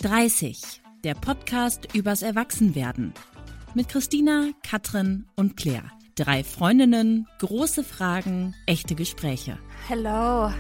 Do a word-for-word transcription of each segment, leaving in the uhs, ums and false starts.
dreißig, der Podcast übers Erwachsenwerden. Mit Christina, Katrin und Claire. Drei Freundinnen, große Fragen, echte Gespräche. Hello.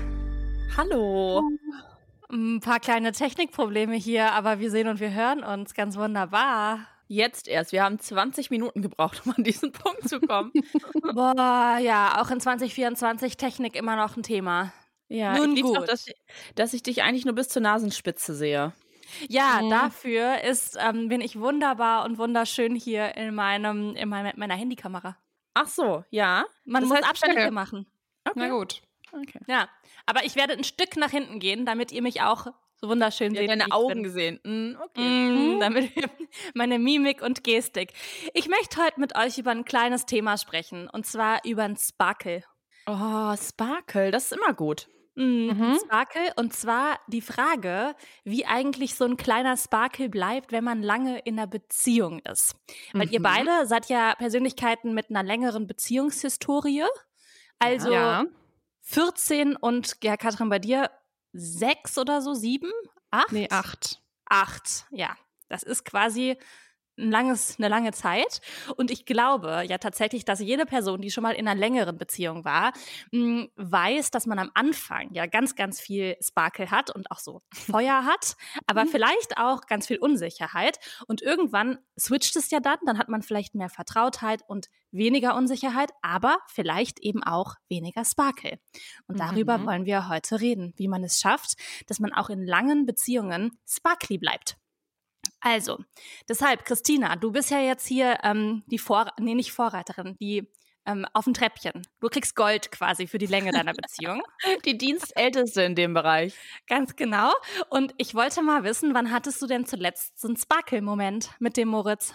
Hallo. Ein paar kleine Technikprobleme hier, aber wir sehen und wir hören uns ganz wunderbar. Jetzt erst. Wir haben zwanzig Minuten gebraucht, um an diesen Punkt zu kommen. Boah, ja, auch in zwanzig vierundzwanzig Technik immer noch ein Thema. Ja, Nun ich lieb's gut. auch, dass, dass ich dich eigentlich nur bis zur Nasenspitze sehe. Ja, Mhm. dafür ist, ähm, bin ich wunderbar und wunderschön hier in meinem, in meiner, meiner Handykamera. Ach so, ja. Man Das muss heißt, Abstriche okay. machen. Okay. Na gut. Okay. Ja, aber ich werde ein Stück nach hinten gehen, damit ihr mich auch so wunderschön Ja, seht. wie deine ich Augen bin. gesehen. Mm, okay. Mm, damit meine Mimik und Gestik. Ich möchte heute mit euch über ein kleines Thema sprechen, und zwar über ein Sparkle. Oh, Sparkle, das ist immer gut. Mm, Mhm. ein Sparkle, und zwar die Frage, wie eigentlich so ein kleiner Sparkle bleibt, wenn man lange in einer Beziehung ist. Weil ihr Mhm. beide seid ja Persönlichkeiten mit einer längeren Beziehungshistorie. Also Ja. vierzehn und, ja, Katrin, bei dir sechs oder so, sieben? Acht? Nee, acht. Acht, ja. Das ist quasi ein langes, eine lange Zeit. Und ich glaube ja tatsächlich, dass jede Person, die schon mal in einer längeren Beziehung war, mh, weiß, dass man am Anfang ja ganz, ganz viel Sparkle hat und auch so Feuer hat, aber vielleicht auch ganz viel Unsicherheit. Und irgendwann switcht es ja dann, dann hat man vielleicht mehr Vertrautheit und weniger Unsicherheit, aber vielleicht eben auch weniger Sparkle. Und darüber Mhm. wollen wir heute reden, wie man es schafft, dass man auch in langen Beziehungen sparkly bleibt. Also, deshalb, Christina, du bist ja jetzt hier ähm, die Vor... Nee, nicht Vorreiterin, die ähm, auf dem Treppchen. Du kriegst Gold quasi für die Länge deiner Beziehung. Die Dienstälteste in dem Bereich. Ganz genau. Und ich wollte mal wissen, wann hattest du denn zuletzt so einen Sparkle-Moment mit dem Moritz?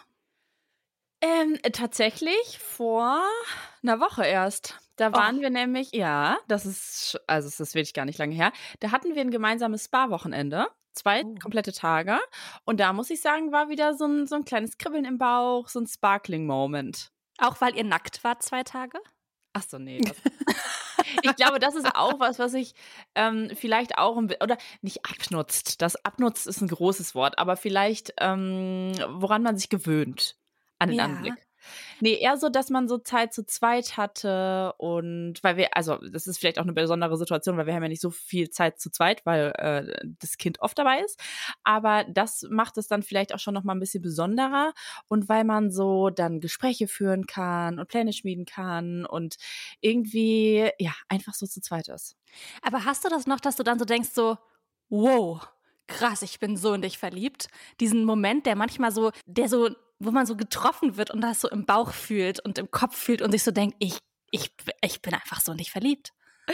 Ähm, tatsächlich vor einer Woche erst. Da waren Oh. wir nämlich, ja, das ist, also es ist wirklich gar nicht lange her, da hatten wir ein gemeinsames Spa-Wochenende, zwei Oh. komplette Tage, und da muss ich sagen, war wieder so ein, so ein kleines Kribbeln im Bauch, so ein Sparkling-Moment. Auch weil ihr nackt wart zwei Tage? Ach so, nee. Das, ich glaube, das ist auch was, was ich ähm, vielleicht auch, ein bi- oder nicht abnutzt, das abnutzt ist ein großes Wort, aber vielleicht, ähm, woran man sich gewöhnt an den Ja. Anblick. Nee, eher so, dass man so Zeit zu zweit hatte, und weil wir, also das ist vielleicht auch eine besondere Situation, weil wir haben ja nicht so viel Zeit zu zweit, weil äh, das Kind oft dabei ist, aber das macht es dann vielleicht auch schon noch mal ein bisschen besonderer, und weil man so dann Gespräche führen kann und Pläne schmieden kann und irgendwie, ja, einfach so zu zweit ist. Aber hast du das noch, dass du dann so denkst, so, wow, krass, ich bin so in dich verliebt? Diesen Moment, der manchmal so, der so, wo man so getroffen wird und das so im Bauch fühlt und im Kopf fühlt und sich so denkt, ich, ich, ich bin einfach so in dich verliebt.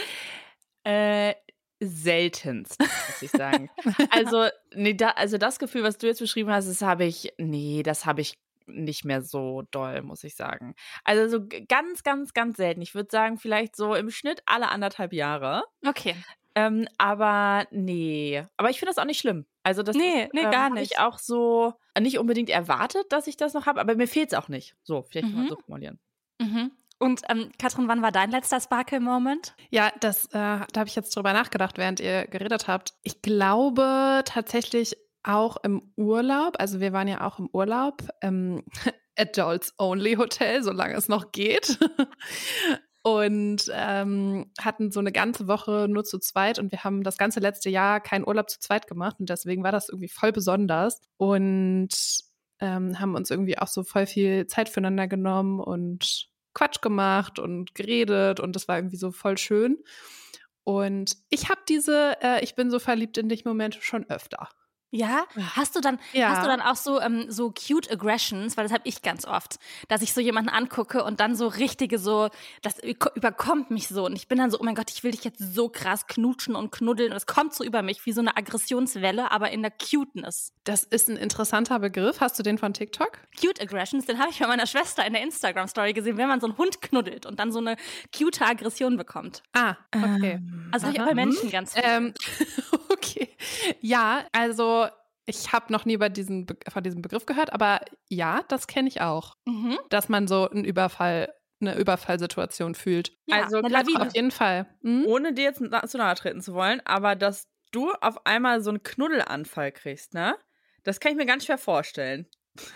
Äh, seltenst, muss ich sagen. Also, nee, da, also das Gefühl, was du jetzt beschrieben hast, das habe ich, nee, das habe ich nicht mehr so doll, muss ich sagen. Also so g- ganz, ganz, ganz selten. Ich würde sagen, vielleicht so im Schnitt alle anderthalb Jahre. Okay. Ähm, aber nee. Aber ich finde das auch nicht schlimm. Also das Nee, ist, nee, ähm, gar hab nicht. ich auch so nicht unbedingt erwartet, dass ich das noch habe, aber mir fehlt es auch nicht. So, vielleicht kann man Mhm. so formulieren. Mhm. Und ähm, Katrin, wann war dein letzter Sparkle-Moment? Ja, das, äh, da habe ich jetzt drüber nachgedacht, während ihr geredet habt. Ich glaube tatsächlich auch im Urlaub, also wir waren ja auch im Urlaub, im Adults-Only-Hotel, solange es noch geht. Und ähm, hatten so eine ganze Woche nur zu zweit, und wir haben das ganze letzte Jahr keinen Urlaub zu zweit gemacht, und deswegen war das irgendwie voll besonders, und ähm, haben uns irgendwie auch so voll viel Zeit füreinander genommen und Quatsch gemacht und geredet, und das war irgendwie so voll schön. Und ich habe diese äh, Ich bin so verliebt in dich Momente schon öfter. Ja? Hast du dann, Ja. hast du dann auch so, ähm, so cute Aggressions, weil das habe ich ganz oft, dass ich so jemanden angucke und dann so richtige so, das überkommt mich so, und ich bin dann so, oh mein Gott, ich will dich jetzt so krass knutschen und knuddeln, und es kommt so über mich wie so eine Aggressionswelle, aber in der Cuteness. Das ist ein interessanter Begriff. Hast du den von TikTok? Cute Aggressions, den habe ich bei meiner Schwester in der Instagram-Story gesehen, wenn man so einen Hund knuddelt und dann so eine cute Aggression bekommt. Ah, okay. Also habe ich auch bei Menschen ganz viel. Ähm, okay. Ja, also ich habe noch nie über diesen Be- von diesem Begriff gehört, aber ja, das kenne ich auch. Mhm. Dass man so einen Überfall, eine Überfallsituation fühlt. Ja, Also, eine Katrin, Lawine. Auf jeden Fall. Mhm. ohne dir jetzt na- zu nahe treten zu wollen, aber dass du auf einmal so einen Knuddelanfall kriegst, ne? Das kann ich mir ganz schwer vorstellen.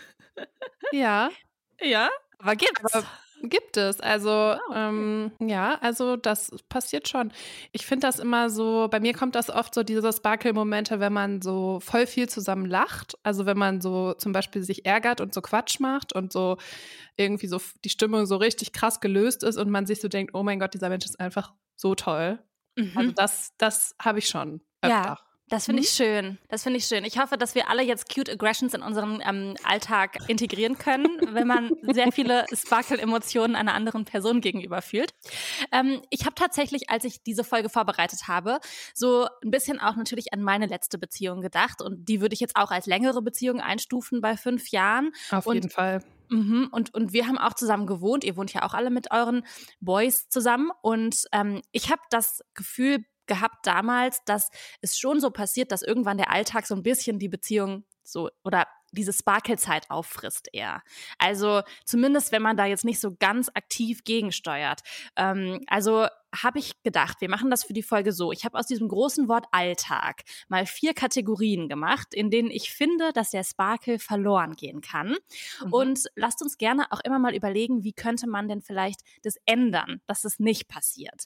Ja. Ja? Aber gibt's. Aber gibt es. Also, Ah, okay. ähm, ja, also das passiert schon. Ich finde das immer so, bei mir kommt das oft so, diese Sparkle-Momente, wenn man so voll viel zusammen lacht. Also wenn man so zum Beispiel sich ärgert und so Quatsch macht und so irgendwie so die Stimmung so richtig krass gelöst ist und man sich so denkt, oh mein Gott, dieser Mensch ist einfach so toll. Mhm. Also das, das habe ich schon öfter. Ja, das finde ich schön. Das finde ich schön. Ich hoffe, dass wir alle jetzt Cute Aggressions in unseren ähm, Alltag integrieren können, wenn man sehr viele Sparkle-Emotionen einer anderen Person gegenüber fühlt. Ähm, ich habe tatsächlich, als ich diese Folge vorbereitet habe, so ein bisschen auch natürlich an meine letzte Beziehung gedacht. Und die würde ich jetzt auch als längere Beziehung einstufen bei fünf Jahren. Auf und jeden Fall. Mhm, und, und wir haben auch zusammen gewohnt. Ihr wohnt ja auch alle mit euren Boys zusammen. Und ähm, ich habe das Gefühl gehabt damals, dass es schon so passiert, dass irgendwann der Alltag so ein bisschen die Beziehung so oder diese Sparkle-Zeit auffrisst eher. Also zumindest, wenn man da jetzt nicht so ganz aktiv gegensteuert. Ähm, also habe ich gedacht, wir machen das für die Folge so. Ich habe aus diesem großen Wort Alltag mal vier Kategorien gemacht, in denen ich finde, dass der Sparkle verloren gehen kann. Mhm. Und lasst uns gerne auch immer mal überlegen, wie könnte man denn vielleicht das ändern, dass es nicht passiert.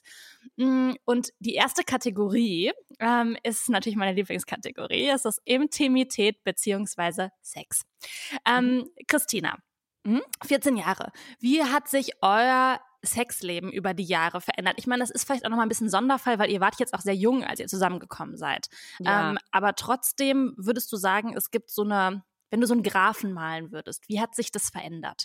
Und die erste Kategorie ähm, ist natürlich meine Lieblingskategorie. Es ist Intimität beziehungsweise Sex. Ähm, mhm. Christina, mhm. vierzehn Jahre. Wie hat sich euer Sexleben über die Jahre verändert? Ich meine, das ist vielleicht auch nochmal ein bisschen Sonderfall, weil ihr wart jetzt auch sehr jung, als ihr zusammengekommen seid. Ja. Ähm, aber trotzdem würdest du sagen, es gibt so eine, wenn du so einen Graphen malen würdest, wie hat sich das verändert?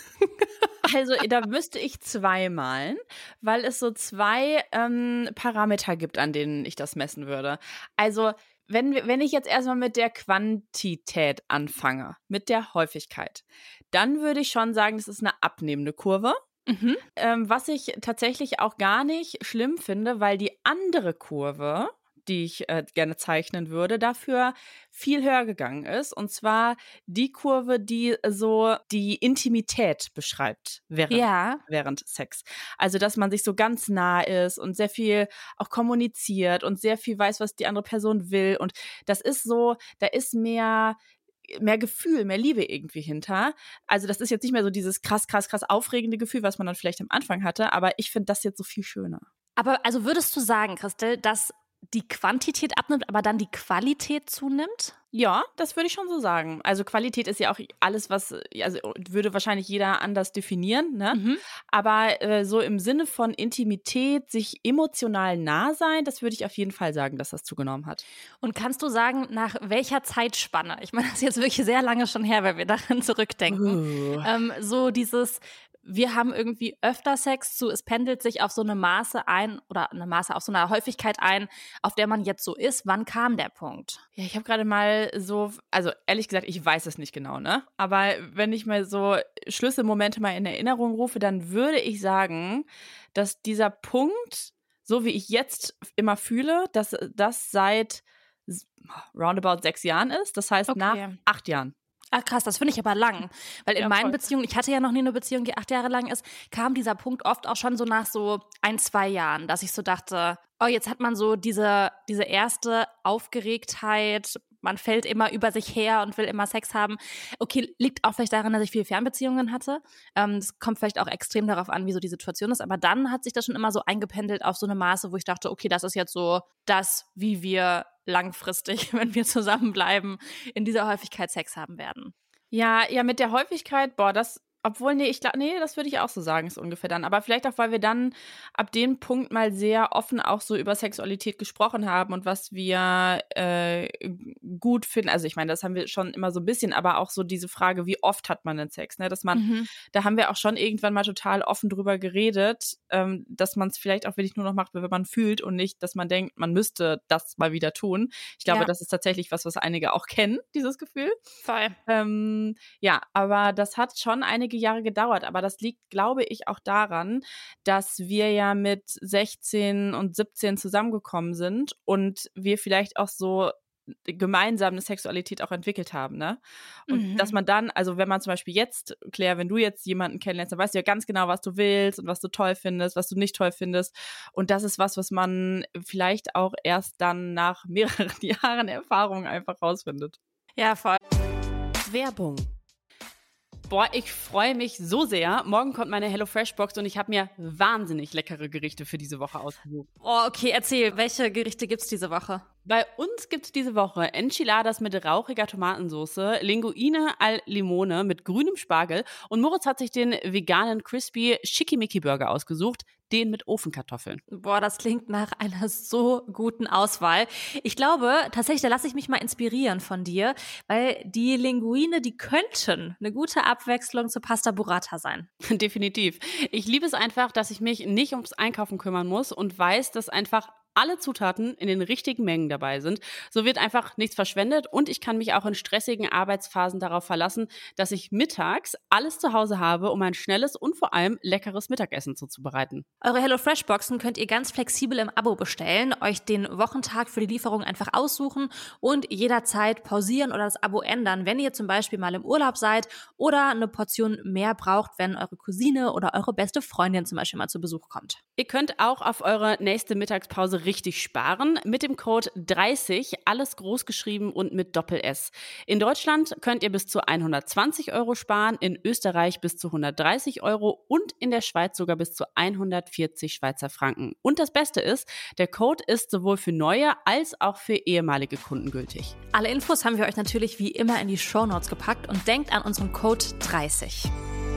Also da müsste ich zwei malen, weil es so zwei ähm, Parameter gibt, an denen ich das messen würde. Also wenn, wenn ich jetzt erstmal mit der Quantität anfange, mit der Häufigkeit, dann würde ich schon sagen, das ist eine abnehmende Kurve. Mhm. Ähm, was ich tatsächlich auch gar nicht schlimm finde, weil die andere Kurve, die ich äh, gerne zeichnen würde, dafür viel höher gegangen ist. Und zwar die Kurve, die so die Intimität beschreibt während, ja. während Sex. Also, dass man sich so ganz nah ist und sehr viel auch kommuniziert und sehr viel weiß, was die andere Person will. Und das ist so, da ist mehr... mehr Gefühl, mehr Liebe irgendwie hinter. Also das ist jetzt nicht mehr so dieses krass, krass, krass aufregende Gefühl, was man dann vielleicht am Anfang hatte, aber ich finde das jetzt so viel schöner. Aber also würdest du sagen, Christel, dass die Quantität abnimmt, aber dann die Qualität zunimmt? Ja, das würde ich schon so sagen. Also Qualität ist ja auch alles, was, also würde wahrscheinlich jeder anders definieren, ne? Mhm. Aber äh, so im Sinne von Intimität, sich emotional nah sein, das würde ich auf jeden Fall sagen, dass das zugenommen hat. Und kannst du sagen, nach welcher Zeitspanne? Ich meine, das ist jetzt wirklich sehr lange schon her, wenn wir daran zurückdenken. Uh. Ähm, so dieses... Wir haben irgendwie öfter Sex zu, es pendelt sich auf so eine Maße ein oder eine Maße auf so eine Häufigkeit ein, auf der man jetzt so ist. Wann kam der Punkt? Ja, ich habe gerade mal so, also ehrlich gesagt, ich weiß es nicht genau, ne? Aber wenn ich mal so Schlüsselmomente mal in Erinnerung rufe, dann würde ich sagen, dass dieser Punkt, so wie ich jetzt immer fühle, dass das seit roundabout sechs Jahren ist. Das heißt, okay. nach acht Jahren. Ah, krass, das finde ich aber lang. Weil in ja, meinen voll. Beziehungen, ich hatte ja noch nie eine Beziehung, die acht Jahre lang ist, kam dieser Punkt oft auch schon so nach so ein, zwei Jahren, dass ich so dachte, oh, jetzt hat man so diese, diese erste Aufgeregtheit, man fällt immer über sich her und will immer Sex haben. Okay, liegt auch vielleicht daran, dass ich viele Fernbeziehungen hatte. Ähm, das kommt vielleicht auch extrem darauf an, wie so die Situation ist. Aber dann hat sich das schon immer so eingependelt auf so eine Maße, wo ich dachte, okay, das ist jetzt so das, wie wir langfristig, wenn wir zusammenbleiben, in dieser Häufigkeit Sex haben werden. Ja, ja, mit der Häufigkeit, boah, das, obwohl, nee, ich glaube, nee, das würde ich auch so sagen, ist ungefähr dann. Aber vielleicht auch, weil wir dann ab dem Punkt mal sehr offen auch so über Sexualität gesprochen haben und was wir äh, gut finden. Also ich meine, das haben wir schon immer so ein bisschen, aber auch so diese Frage, wie oft hat man denn Sex? Ne? Dass man, mhm. da haben wir auch schon irgendwann mal total offen drüber geredet, ähm, dass man es vielleicht auch wirklich nur noch macht, wenn man fühlt und nicht, dass man denkt, man müsste das mal wieder tun. Ich glaube, ja. das ist tatsächlich was, was einige auch kennen, dieses Gefühl. Voll. Ähm, ja, aber das hat schon einige Jahre gedauert, aber das liegt, glaube ich, auch daran, dass wir ja mit sechzehn und siebzehn zusammengekommen sind und wir vielleicht auch so gemeinsam eine Sexualität auch entwickelt haben, ne? Und mhm. dass man dann, also wenn man zum Beispiel jetzt, Claire, wenn du jetzt jemanden kennenlernst, dann weißt du ja ganz genau, was du willst und was du toll findest, was du nicht toll findest. Und das ist was, was man vielleicht auch erst dann nach mehreren Jahren Erfahrung einfach rausfindet. Ja, voll. Werbung. Boah, ich freue mich so sehr. Morgen kommt meine HelloFresh-Box und ich habe mir wahnsinnig leckere Gerichte für diese Woche ausgesucht. Oh, okay, erzähl, welche Gerichte gibt's diese Woche? Bei uns gibt's diese Woche Enchiladas mit rauchiger Tomatensauce, Linguine al Limone mit grünem Spargel und Moritz hat sich den veganen Crispy Schickimicki Burger ausgesucht, den mit Ofenkartoffeln. Boah, das klingt nach einer so guten Auswahl. Ich glaube, tatsächlich, da lasse ich mich mal inspirieren von dir, weil die Linguine, die könnten eine gute Abwechslung zu Pasta Burrata sein. Definitiv. Ich liebe es einfach, dass ich mich nicht ums Einkaufen kümmern muss und weiß, dass einfach alle Zutaten in den richtigen Mengen dabei sind. So wird einfach nichts verschwendet und ich kann mich auch in stressigen Arbeitsphasen darauf verlassen, dass ich mittags alles zu Hause habe, um ein schnelles und vor allem leckeres Mittagessen zuzubereiten. Eure HelloFresh-Boxen könnt ihr ganz flexibel im Abo bestellen, euch den Wochentag für die Lieferung einfach aussuchen und jederzeit pausieren oder das Abo ändern, wenn ihr zum Beispiel mal im Urlaub seid oder eine Portion mehr braucht, wenn eure Cousine oder eure beste Freundin zum Beispiel mal zu Besuch kommt. Ihr könnt auch auf eure nächste Mittagspause richtig sparen mit dem Code dreißig, alles groß geschrieben und mit Doppel-S. In Deutschland könnt ihr bis zu hundertzwanzig Euro sparen, in Österreich bis zu hundertdreißig Euro und in der Schweiz sogar bis zu hundertvierzig Schweizer Franken. Und das Beste ist, der Code ist sowohl für neue als auch für ehemalige Kunden gültig. Alle Infos haben wir euch natürlich wie immer in die Shownotes gepackt und denkt an unseren Code dreißig.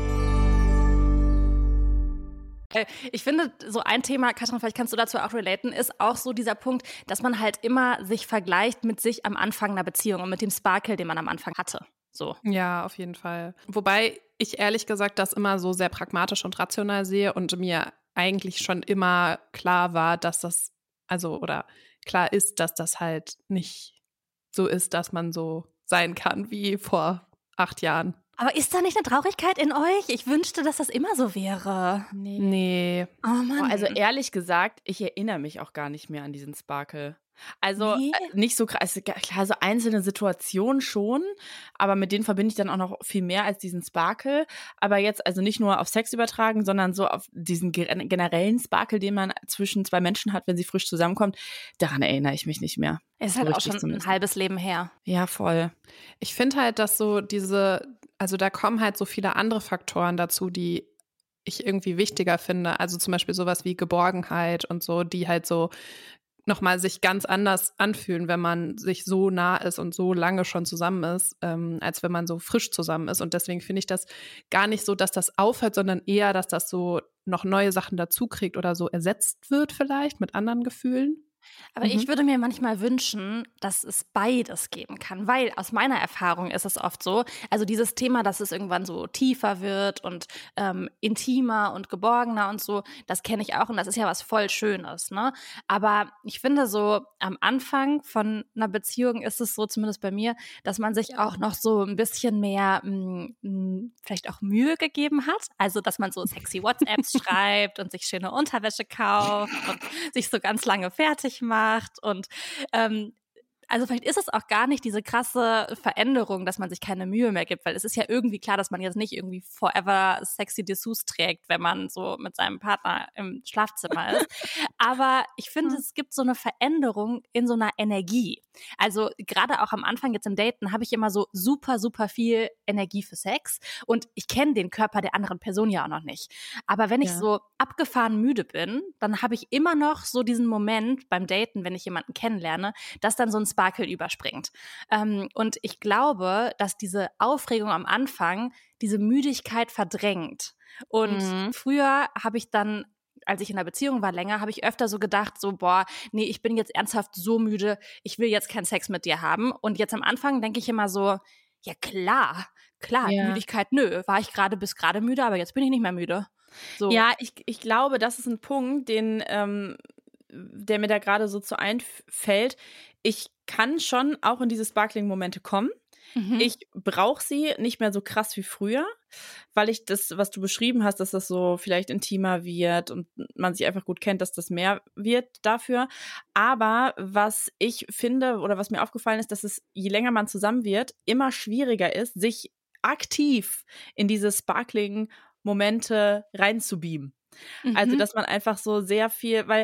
Ich finde, so ein Thema, Katrin, vielleicht kannst du dazu auch relaten, ist auch so dieser Punkt, dass man halt immer sich vergleicht mit sich am Anfang einer Beziehung und mit dem Sparkle, den man am Anfang hatte. So. Ja, auf jeden Fall. Wobei ich ehrlich gesagt das immer so sehr pragmatisch und rational sehe und mir eigentlich schon immer klar war, dass das, also oder klar ist, dass das halt nicht so ist, dass man so sein kann wie vor acht Jahren. Aber ist da nicht eine Traurigkeit in euch? Ich wünschte, dass das immer so wäre. Nee. Nee. Oh Mann. Oh, also ehrlich gesagt, ich erinnere mich auch gar nicht mehr an diesen Sparkle. Also Nee. äh, nicht so krass, also, klar, so einzelne Situationen schon, aber mit denen verbinde ich dann auch noch viel mehr als diesen Sparkle. Aber jetzt also nicht nur auf Sex übertragen, sondern so auf diesen gen- generellen Sparkle, den man zwischen zwei Menschen hat, wenn sie frisch zusammenkommt, daran erinnere ich mich nicht mehr. Es ist So halt auch richtig schon zumindest. ein halbes Leben her. Ja, voll. Ich finde halt, dass so diese, also da kommen halt so viele andere Faktoren dazu, die ich irgendwie wichtiger finde. Also zum Beispiel sowas wie Geborgenheit und so, die halt so nochmal sich ganz anders anfühlen, wenn man sich so nah ist und so lange schon zusammen ist, ähm, als wenn man so frisch zusammen ist. Und deswegen finde ich das gar nicht so, dass das aufhört, sondern eher, dass das so noch neue Sachen dazu kriegt oder so ersetzt wird vielleicht mit anderen Gefühlen. Aber Mhm. ich würde mir manchmal wünschen, dass es beides geben kann, weil aus meiner Erfahrung ist es oft so, also dieses Thema, dass es irgendwann so tiefer wird und ähm, intimer und geborgener und so, das kenne ich auch und das ist ja was voll Schönes, ne? Aber ich finde so am Anfang von einer Beziehung ist es so, zumindest bei mir, dass man sich auch noch so ein bisschen mehr mh, mh, vielleicht auch Mühe gegeben hat, also dass man so sexy WhatsApps schreibt und sich schöne Unterwäsche kauft und sich so ganz lange fertig macht und ähm, also vielleicht ist es auch gar nicht diese krasse Veränderung, dass man sich keine Mühe mehr gibt, weil es ist ja irgendwie klar, dass man jetzt nicht irgendwie forever sexy Dessous trägt, wenn man so mit seinem Partner im Schlafzimmer ist. Aber ich finde, es gibt so eine Veränderung in so einer Energie. Also gerade auch am Anfang jetzt im Daten habe ich immer so super, super viel Energie für Sex und ich kenne den Körper der anderen Person ja auch noch nicht. Aber wenn ich Ja. so abgefahren müde bin, dann habe ich immer noch so diesen Moment beim Daten, wenn ich jemanden kennenlerne, dass dann so ein Sparkle überspringt. Ähm, und ich glaube, dass diese Aufregung am Anfang diese Müdigkeit verdrängt. Und Mhm. früher habe ich dann, als ich in einer Beziehung war länger, habe ich öfter so gedacht, so, boah, nee, ich bin jetzt ernsthaft so müde, ich will jetzt keinen Sex mit dir haben. Und jetzt am Anfang denke ich immer so, ja klar, klar, Ja. Müdigkeit, nö, war ich gerade bis gerade müde, aber jetzt bin ich nicht mehr müde. So. Ja, ich, ich glaube, das ist ein Punkt, den, ähm, der mir da gerade so zu einfällt. Ich kann schon auch in diese Sparkling-Momente kommen. Mhm. Ich brauche sie nicht mehr so krass wie früher, weil ich das, was du beschrieben hast, dass das so vielleicht intimer wird und man sich einfach gut kennt, dass das mehr wird dafür. Aber was ich finde oder was mir aufgefallen ist, dass es, je länger man zusammen wird, immer schwieriger ist, sich aktiv in diese Sparkling-Momente reinzubeamen. Also, Mhm. dass man einfach so sehr viel, weil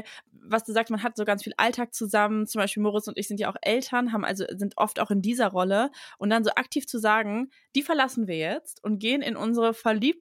was du sagst, man hat so ganz viel Alltag zusammen, zum Beispiel Moritz und ich sind ja auch Eltern, haben also sind oft auch in dieser Rolle und dann so aktiv zu sagen, die verlassen wir jetzt und gehen in unsere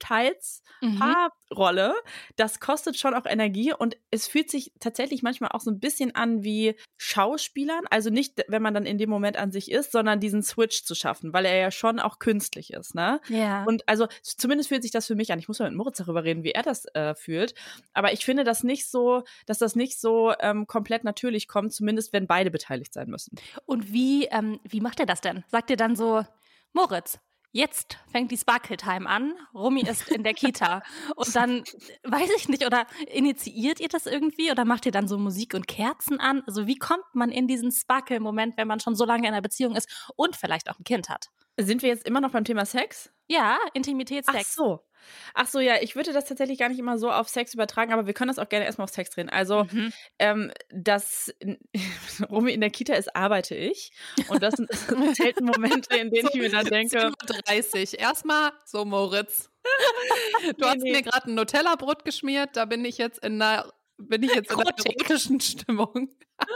Verliebtheitspaarrolle, mhm. das kostet schon auch Energie und es fühlt sich tatsächlich manchmal auch so ein bisschen an wie Schauspielern, also nicht, wenn man dann in dem Moment an sich ist, sondern diesen Switch zu schaffen, weil er ja schon auch künstlich ist, ne? Ja. Und also zumindest fühlt sich das für mich an. Ich muss mal mit Moritz darüber reden, wie er das äh, fühlt. Aber ich finde das nicht so, dass das nicht so ähm, komplett natürlich kommt, zumindest wenn beide beteiligt sein müssen. Und wie, ähm, wie macht er das denn? Sagt ihr dann so, Moritz, jetzt fängt die Sparkle Time an, Romy ist in der Kita und dann, weiß ich nicht, oder initiiert ihr das irgendwie oder macht ihr dann so Musik und Kerzen an? Also wie kommt man in diesen Sparkle-Moment, wenn man schon so lange in einer Beziehung ist und vielleicht auch ein Kind hat? Sind wir jetzt immer noch beim Thema Sex? Ja, Intimitätssex. Ach so. Ach so, ja, ich würde das tatsächlich gar nicht immer so auf Sex übertragen, aber wir können das auch gerne erstmal auf Sex drehen. Also, mhm. ähm, das Romy in der Kita ist, arbeite ich. Und das sind selten Momente, in denen so, ich mir dann denke. zehn Uhr dreißig. Erstmal so, Moritz. Du nee, hast nee. mir gerade ein Nutella-Brot geschmiert, da bin ich jetzt in einer, bin ich jetzt in einer erotischen Stimmung.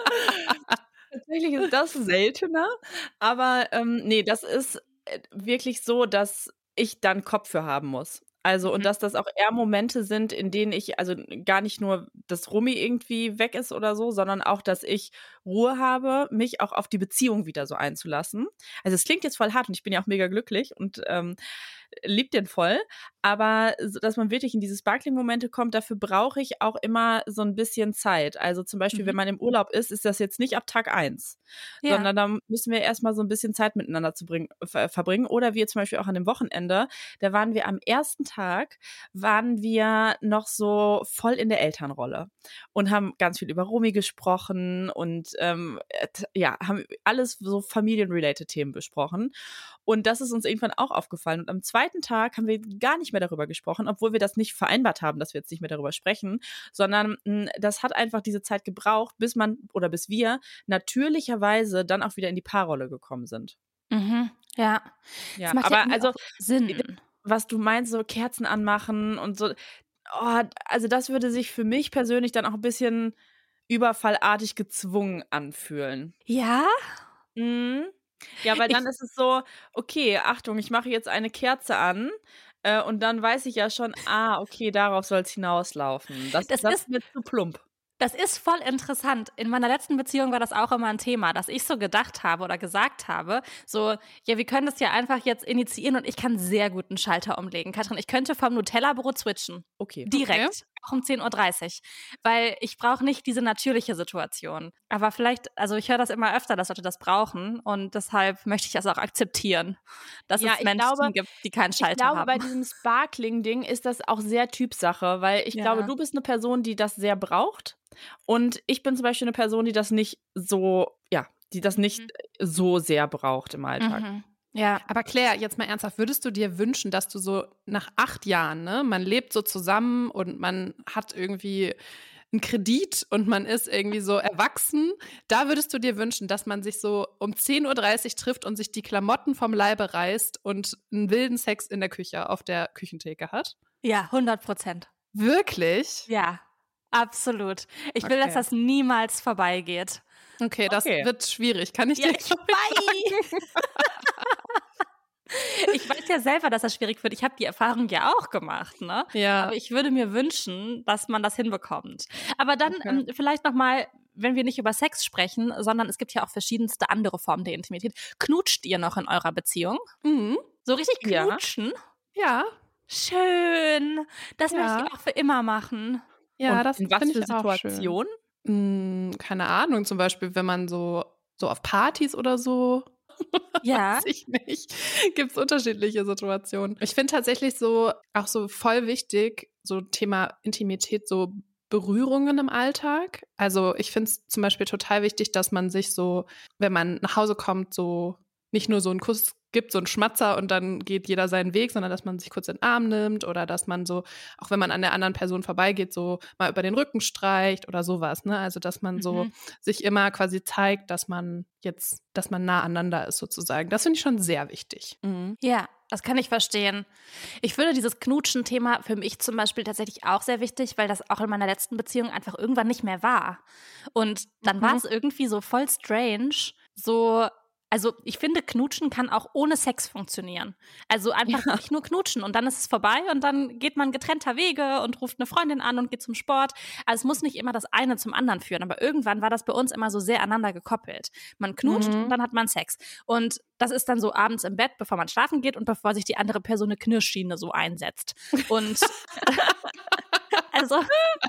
Tatsächlich ist das seltener, aber ähm, nee, das ist wirklich so, dass ich dann Kopf für haben muss. Also, und mhm. dass das auch eher Momente sind, in denen ich, also gar nicht nur, dass Romy irgendwie weg ist oder so, sondern auch, dass ich Ruhe habe, mich auch auf die Beziehung wieder so einzulassen. Also, es klingt jetzt voll hart und ich bin ja auch mega glücklich und ähm, lieb den voll, aber dass man wirklich in diese Sparkling-Momente kommt, dafür brauche ich auch immer so ein bisschen Zeit. Also zum Beispiel, mhm. wenn man im Urlaub ist, ist das jetzt nicht ab Tag eins, ja. sondern da müssen wir erstmal so ein bisschen Zeit miteinander zu bringen, ver- verbringen. Oder wir zum Beispiel auch an dem Wochenende, da waren wir am ersten Tag, waren wir noch so voll in der Elternrolle und haben ganz viel über Romy gesprochen und ähm, ja, haben alles so familienrelated Themen besprochen. Und das ist uns irgendwann auch aufgefallen. Und am zweiten Tag haben wir gar nicht mehr darüber gesprochen, obwohl wir das nicht vereinbart haben, dass wir jetzt nicht mehr darüber sprechen, sondern mh, das hat einfach diese Zeit gebraucht, bis man oder bis wir natürlicherweise dann auch wieder in die Paarrolle gekommen sind. Mhm, ja. Ja, das macht aber ja also Sinn. Was du meinst, so Kerzen anmachen und so, oh, also das würde sich für mich persönlich dann auch ein bisschen überfallartig gezwungen anfühlen. Ja? Mhm. Ja, weil dann ich, ist es so, okay, Achtung, ich mache jetzt eine Kerze an äh, und dann weiß ich ja schon, ah, okay, darauf soll es hinauslaufen. Das, das, das ist ist mir zu plump. Das ist voll interessant. In meiner letzten Beziehung war das auch immer ein Thema, dass ich so gedacht habe oder gesagt habe, so, ja, wir können das ja einfach jetzt initiieren und ich kann sehr gut einen Schalter umlegen. Katrin, ich könnte vom Nutella-Brot switchen. Okay. Direkt. Okay. Auch um zehn Uhr dreißig. Weil ich brauche nicht diese natürliche Situation. Aber vielleicht, also ich höre das immer öfter, dass Leute das brauchen und deshalb möchte ich das auch akzeptieren, dass ja, es Menschen glaube, gibt, die keinen Schalter ich glaube, haben. Bei diesem Sparkling-Ding ist das auch sehr Typsache, weil ich ja. glaube, du bist eine Person, die das sehr braucht. Und ich bin zum Beispiel eine Person, die das nicht so, ja, die das nicht mhm. so sehr braucht im Alltag. Mhm. Ja, aber Claire, jetzt mal ernsthaft, würdest du dir wünschen, dass du so nach acht Jahren, ne, man lebt so zusammen und man hat irgendwie einen Kredit und man ist irgendwie so erwachsen, da würdest du dir wünschen, dass man sich so um zehn Uhr dreißig trifft und sich die Klamotten vom Leibe reißt und einen wilden Sex in der Küche auf der Küchentheke hat? Ja, hundert Prozent. Wirklich? Ja. Absolut. Ich will, okay. dass das niemals vorbeigeht. Okay, das okay. wird schwierig. Kann ich ja, dir ich weiß. Ich weiß ja selber, dass das schwierig wird. Ich habe die Erfahrung ja auch gemacht, ne? Ja. Aber ich würde mir wünschen, dass man das hinbekommt. Aber dann okay. ähm, vielleicht noch mal, wenn wir nicht über Sex sprechen, sondern es gibt ja auch verschiedenste andere Formen der Intimität. Knutscht ihr noch in eurer Beziehung? Mhm. So richtig knutschen? Ja. ja. Schön. Das ja. möchte ich auch für immer machen. Ja, und das in was finde für ich Situationen? Hm, keine Ahnung, zum Beispiel, wenn man so, so auf Partys oder so, ja. weiß ich nicht, gibt es unterschiedliche Situationen. Ich finde tatsächlich so, auch so voll wichtig, so Thema Intimität, so Berührungen im Alltag. Also ich finde es zum Beispiel total wichtig, dass man sich so, wenn man nach Hause kommt, so nicht nur so einen Kuss gibt, so einen Schmatzer und dann geht jeder seinen Weg, sondern dass man sich kurz in den Arm nimmt oder dass man so, auch wenn man an der anderen Person vorbeigeht, so mal über den Rücken streicht oder sowas, ne? Also dass man so mhm. sich immer quasi zeigt, dass man jetzt, dass man nah aneinander ist sozusagen. Das finde ich schon sehr wichtig. Mhm. Ja, das kann ich verstehen. Ich finde dieses Knutschen-Thema für mich zum Beispiel tatsächlich auch sehr wichtig, weil das auch in meiner letzten Beziehung einfach irgendwann nicht mehr war. Und dann Mhm. war es irgendwie so voll strange, so, also ich finde, Knutschen kann auch ohne Sex funktionieren. Also einfach Ja. nicht nur knutschen und dann ist es vorbei und dann geht man getrennter Wege und ruft eine Freundin an und geht zum Sport. Also es muss nicht immer das eine zum anderen führen, aber irgendwann war das bei uns immer so sehr aneinander gekoppelt. Man knutscht Mhm. und dann hat man Sex. Und das ist dann so abends im Bett, bevor man schlafen geht und bevor sich die andere Person eine Knirschschiene so einsetzt. Und also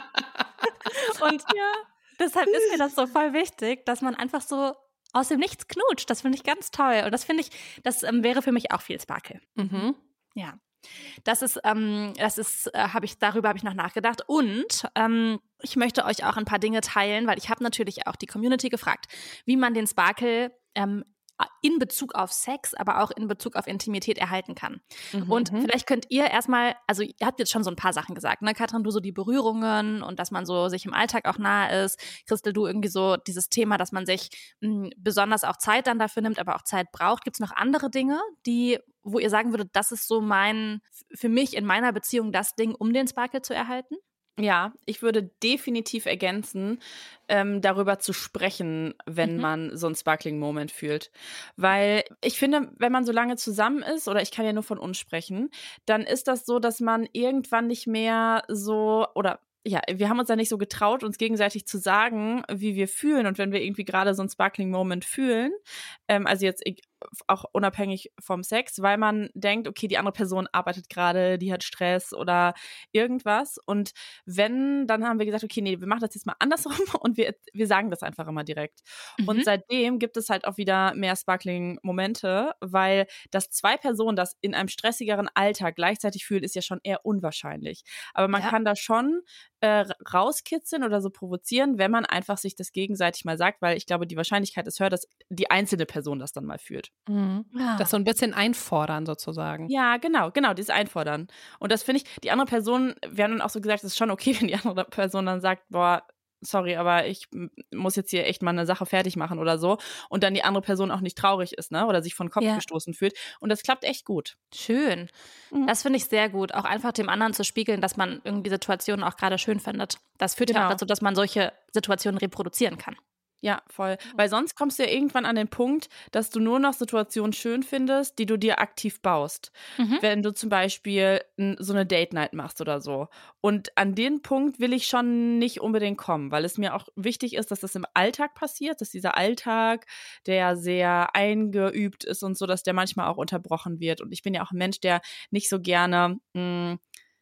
und ja, deshalb ist mir das so voll wichtig, dass man einfach so aus dem Nichts knutscht. Das finde ich ganz toll. Und das finde ich, das ähm, wäre für mich auch viel Sparkle. Mhm. Ja. Das ist, ähm, das ist, äh, habe ich, darüber habe ich noch nachgedacht. Und ähm, ich möchte euch auch ein paar Dinge teilen, weil ich habe natürlich auch die Community gefragt, wie man den Sparkle ähm, in Bezug auf Sex, aber auch in Bezug auf Intimität erhalten kann. Mhm. Und vielleicht könnt ihr erstmal, also ihr habt jetzt schon so ein paar Sachen gesagt, ne, Katrin, du so die Berührungen und dass man so sich im Alltag auch nahe ist. Christel, du irgendwie so dieses Thema, dass man sich mh, besonders auch Zeit dann dafür nimmt, aber auch Zeit braucht. Gibt es noch andere Dinge, die, wo ihr sagen würdet, das ist so mein, für mich in meiner Beziehung das Ding, um den Sparkle zu erhalten? Ja, ich würde definitiv ergänzen, ähm, darüber zu sprechen, wenn Mhm. man so einen Sparkling-Moment fühlt. Weil ich finde, wenn man so lange zusammen ist, oder ich kann ja nur von uns sprechen, dann ist das so, dass man irgendwann nicht mehr so, oder ja, wir haben uns ja nicht so getraut, uns gegenseitig zu sagen, wie wir fühlen. Und wenn wir irgendwie gerade so einen Sparkling-Moment fühlen, ähm, also jetzt ich, auch unabhängig vom Sex, weil man denkt, okay, die andere Person arbeitet gerade, die hat Stress oder irgendwas. Und wenn, dann haben wir gesagt, okay, nee, wir machen das jetzt mal andersrum und wir, wir sagen das einfach immer direkt. Mhm. Und seitdem gibt es halt auch wieder mehr Sparkling-Momente, weil dass zwei Personen das in einem stressigeren Alltag gleichzeitig fühlen, ist ja schon eher unwahrscheinlich. Aber man Ja. kann da schon äh, rauskitzeln oder so provozieren, wenn man einfach sich das gegenseitig mal sagt, weil ich glaube, die Wahrscheinlichkeit ist höher, dass die einzelne Person das dann mal fühlt. Mhm. Ah. Das so ein bisschen einfordern sozusagen. Ja, genau, genau, dieses Einfordern. Und das finde ich, die andere Person, wir haben dann auch so gesagt, es ist schon okay, wenn die andere Person dann sagt, boah, sorry, aber ich m- muss jetzt hier echt mal eine Sache fertig machen oder so. Und dann die andere Person auch nicht traurig ist, ne? Oder sich von Kopf Ja. gestoßen fühlt. Und das klappt echt gut. Schön. Mhm. Das finde ich sehr gut. Auch einfach dem anderen zu spiegeln, dass man irgendwie Situationen auch gerade schön findet. Das führt ja auch Genau. dazu, dass man solche Situationen reproduzieren kann. Ja, voll. Weil sonst kommst du ja irgendwann an den Punkt, dass du nur noch Situationen schön findest, die du dir aktiv baust. Mhm. Wenn du zum Beispiel n- so eine Date-Night machst oder so. Und an den Punkt will ich schon nicht unbedingt kommen, weil es mir auch wichtig ist, dass das im Alltag passiert, dass dieser Alltag, der sehr eingeübt ist und so, dass der manchmal auch unterbrochen wird. Und ich bin ja auch ein Mensch, der nicht so gerne mh,